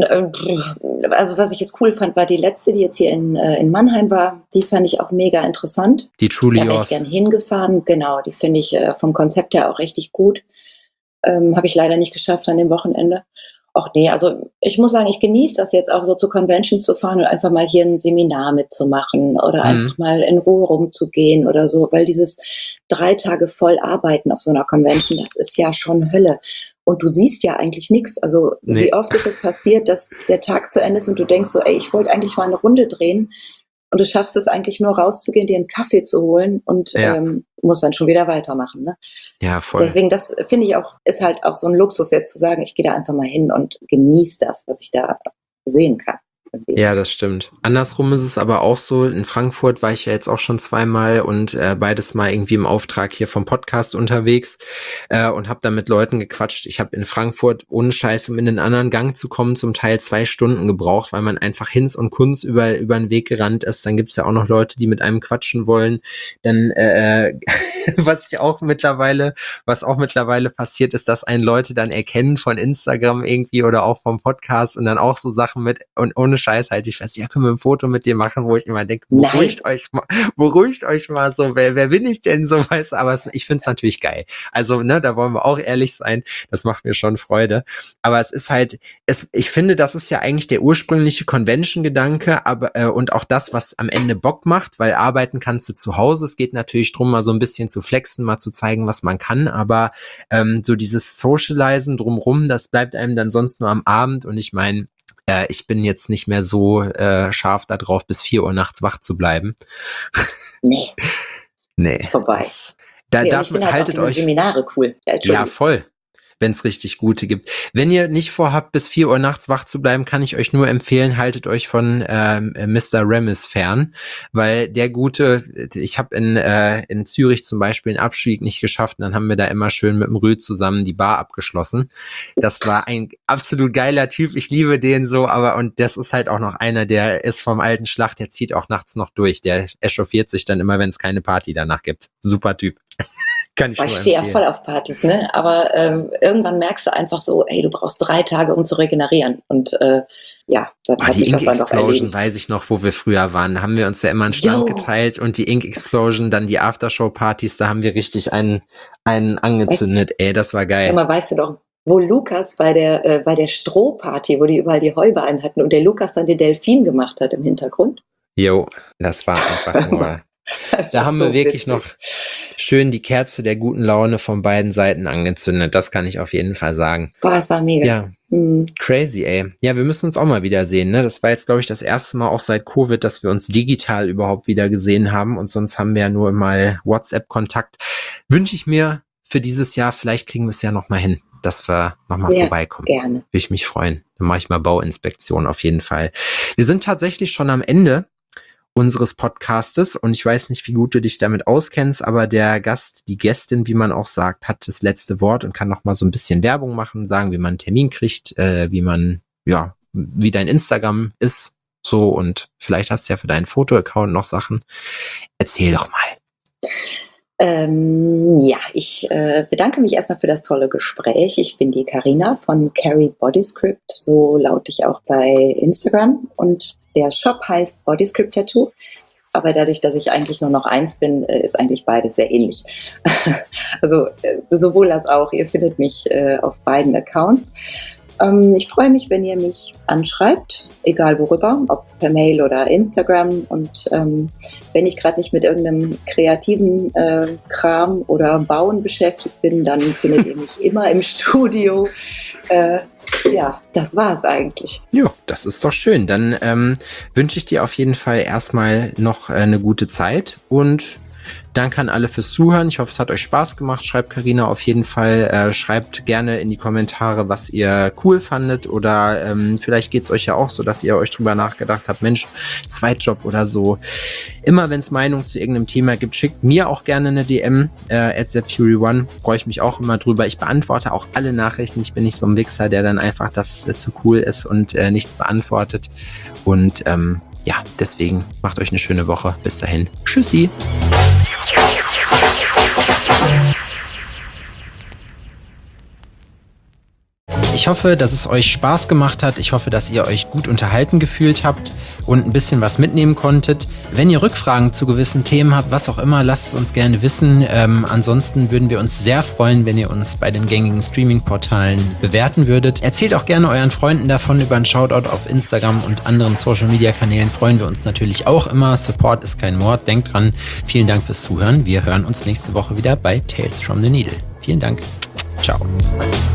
Also was ich jetzt cool fand, war die letzte, die jetzt hier in Mannheim war. Die fand ich auch mega interessant. Die Truly Yours. Da wäre ich gern hingefahren. Genau, die finde ich vom Konzept her auch richtig gut. Habe ich leider nicht geschafft an dem Wochenende. Ach nee, also ich muss sagen, ich genieße das jetzt auch so zu Conventions zu fahren und einfach mal hier ein Seminar mitzumachen oder einfach mal in Ruhe rumzugehen oder so, weil dieses 3 Tage voll arbeiten auf so einer Convention, das ist ja schon Hölle. und du siehst ja eigentlich nichts. Also Nee. wie oft ist es passiert, dass der Tag zu Ende ist und du denkst so, ey, ich wollte eigentlich mal eine Runde drehen und du schaffst es eigentlich nur rauszugehen, dir einen Kaffee zu holen und Ja. musst dann schon wieder weitermachen. Ne? Ja, voll. Deswegen, das finde ich auch, ist halt auch so ein Luxus jetzt zu sagen, ich gehe da einfach mal hin und genieße das, was ich da sehen kann. Ja, das stimmt. Andersrum ist es aber auch so, in Frankfurt war ich ja jetzt auch schon zweimal und beides mal irgendwie im Auftrag hier vom Podcast unterwegs und habe da mit Leuten gequatscht. Ich habe in Frankfurt, ohne Scheiß, um in den anderen Gang zu kommen, zum Teil 2 Stunden gebraucht, weil man einfach Hinz und Kunz über den Weg gerannt ist. Dann gibt's ja auch noch Leute, die mit einem quatschen wollen. Dann, was auch mittlerweile passiert ist, dass einen Leute dann erkennen von Instagram irgendwie oder auch vom Podcast und dann auch so Sachen mit und ohne Scheiß halte ich fest, ja, können wir ein Foto mit dir machen, wo ich immer denke, beruhigt euch mal so, wer bin ich denn so, weißt du, aber ich finde es natürlich geil. Also, ne, da wollen wir auch ehrlich sein, das macht mir schon Freude, aber es ist halt, ich finde, das ist ja eigentlich der ursprüngliche Convention-Gedanke, aber und auch das, was am Ende Bock macht, weil arbeiten kannst du zu Hause, es geht natürlich drum, mal so ein bisschen zu flexen, mal zu zeigen, was man kann, aber so dieses Socializen drumrum, das bleibt einem dann sonst nur am Abend und ich meine, ich bin jetzt nicht mehr so scharf darauf, bis 4 Uhr nachts wach zu bleiben. Nee, Nee. ist vorbei. Da ich darf finde halt haltet auch diese euch. Seminare cool. Ja, voll. Wenn es richtig gute gibt. Wenn ihr nicht vorhabt, bis 4 Uhr nachts wach zu bleiben, kann ich euch nur empfehlen, haltet euch von Mr. Remis fern, weil der Gute, ich habe in Zürich zum Beispiel einen Abstieg nicht geschafft und dann haben wir da immer schön mit dem Rüd zusammen die Bar abgeschlossen. Das war ein absolut geiler Typ, ich liebe den so, aber und das ist halt auch noch einer, der ist vom alten Schlag, der zieht auch nachts noch durch, der echauffiert sich dann immer, wenn es keine Party danach gibt. Super Typ. Kann ich stehe ja voll auf Partys, ne? Aber irgendwann merkst du einfach so, ey, du brauchst 3 Tage, um zu regenerieren. Und dann hat die sich das Ink dann doch Explosion, erledigt. weiß ich noch, wo wir früher waren. Da haben wir uns ja immer einen Stand geteilt und die Ink Explosion, dann die Aftershow-Partys, da haben wir richtig einen angezündet. Ey, das war geil. Aber weißt du doch, wo Lukas bei der Strohparty, wo die überall die Heuballen hatten und der Lukas dann den Delfin gemacht hat im Hintergrund? Jo, das war einfach nur... Da haben wir wirklich noch schön die Kerze der guten Laune von beiden Seiten angezündet. Das kann ich auf jeden Fall sagen. Boah, das war mega. Ja, crazy, ey. Ja, wir müssen uns auch mal wiedersehen, ne? Das war jetzt, glaube ich, das erste Mal auch seit Covid, dass wir uns digital überhaupt wieder gesehen haben. Und sonst haben wir ja nur mal WhatsApp-Kontakt. Wünsche ich mir für dieses Jahr, vielleicht kriegen wir es ja noch mal hin, dass wir noch mal vorbeikommen. Gerne. Würde ich mich freuen. Dann mache ich mal Bauinspektion auf jeden Fall. Wir sind tatsächlich schon am Ende unseres Podcastes und ich weiß nicht, wie gut du dich damit auskennst, aber der Gast, die Gästin, wie man auch sagt, hat das letzte Wort und kann noch mal so ein bisschen Werbung machen, sagen, wie man einen Termin kriegt, wie dein Instagram ist, so und vielleicht hast du ja für deinen Foto-Account noch Sachen. Erzähl doch mal. Ich bedanke mich erstmal für das tolle Gespräch. Ich bin die Carina von Carrie Bodyscript, so laute ich auch bei Instagram und der Shop heißt Bodyscript Tattoo, aber dadurch, dass ich eigentlich nur noch eins bin, ist eigentlich beides sehr ähnlich. Also sowohl als auch, ihr findet mich auf beiden Accounts. Ich freue mich, wenn ihr mich anschreibt, egal worüber, ob per Mail oder Instagram. Und wenn ich gerade nicht mit irgendeinem kreativen Kram oder Bauen beschäftigt bin, dann findet ihr mich immer im Studio. Das war's eigentlich. Ja, das ist doch schön. Dann wünsche ich dir auf jeden Fall erstmal noch eine gute Zeit und danke an alle fürs Zuhören. Ich hoffe, es hat euch Spaß gemacht. Schreibt Carina auf jeden Fall. Schreibt gerne in die Kommentare, was ihr cool fandet oder vielleicht geht's euch ja auch so, dass ihr euch drüber nachgedacht habt, Mensch, Zweitjob oder so. Immer wenn es Meinung zu irgendeinem Thema gibt, schickt mir auch gerne eine DM @zfury1. Freue ich mich auch immer drüber. Ich beantworte auch alle Nachrichten. Ich bin nicht so ein Wichser, der dann einfach das zu cool ist und nichts beantwortet. Und deswegen macht euch eine schöne Woche. Bis dahin. Tschüssi. Ich hoffe, dass es euch Spaß gemacht hat. Ich hoffe, dass ihr euch gut unterhalten gefühlt habt und ein bisschen was mitnehmen konntet. Wenn ihr Rückfragen zu gewissen Themen habt, was auch immer, lasst es uns gerne wissen. Ansonsten würden wir uns sehr freuen, wenn ihr uns bei den gängigen Streaming-Portalen bewerten würdet. Erzählt auch gerne euren Freunden davon. Über einen Shoutout auf Instagram und anderen Social-Media-Kanälen freuen wir uns natürlich auch immer. Support ist kein Mord. Denkt dran. Vielen Dank fürs Zuhören. Wir hören uns nächste Woche wieder bei Tales from the Needle. Vielen Dank. Ciao.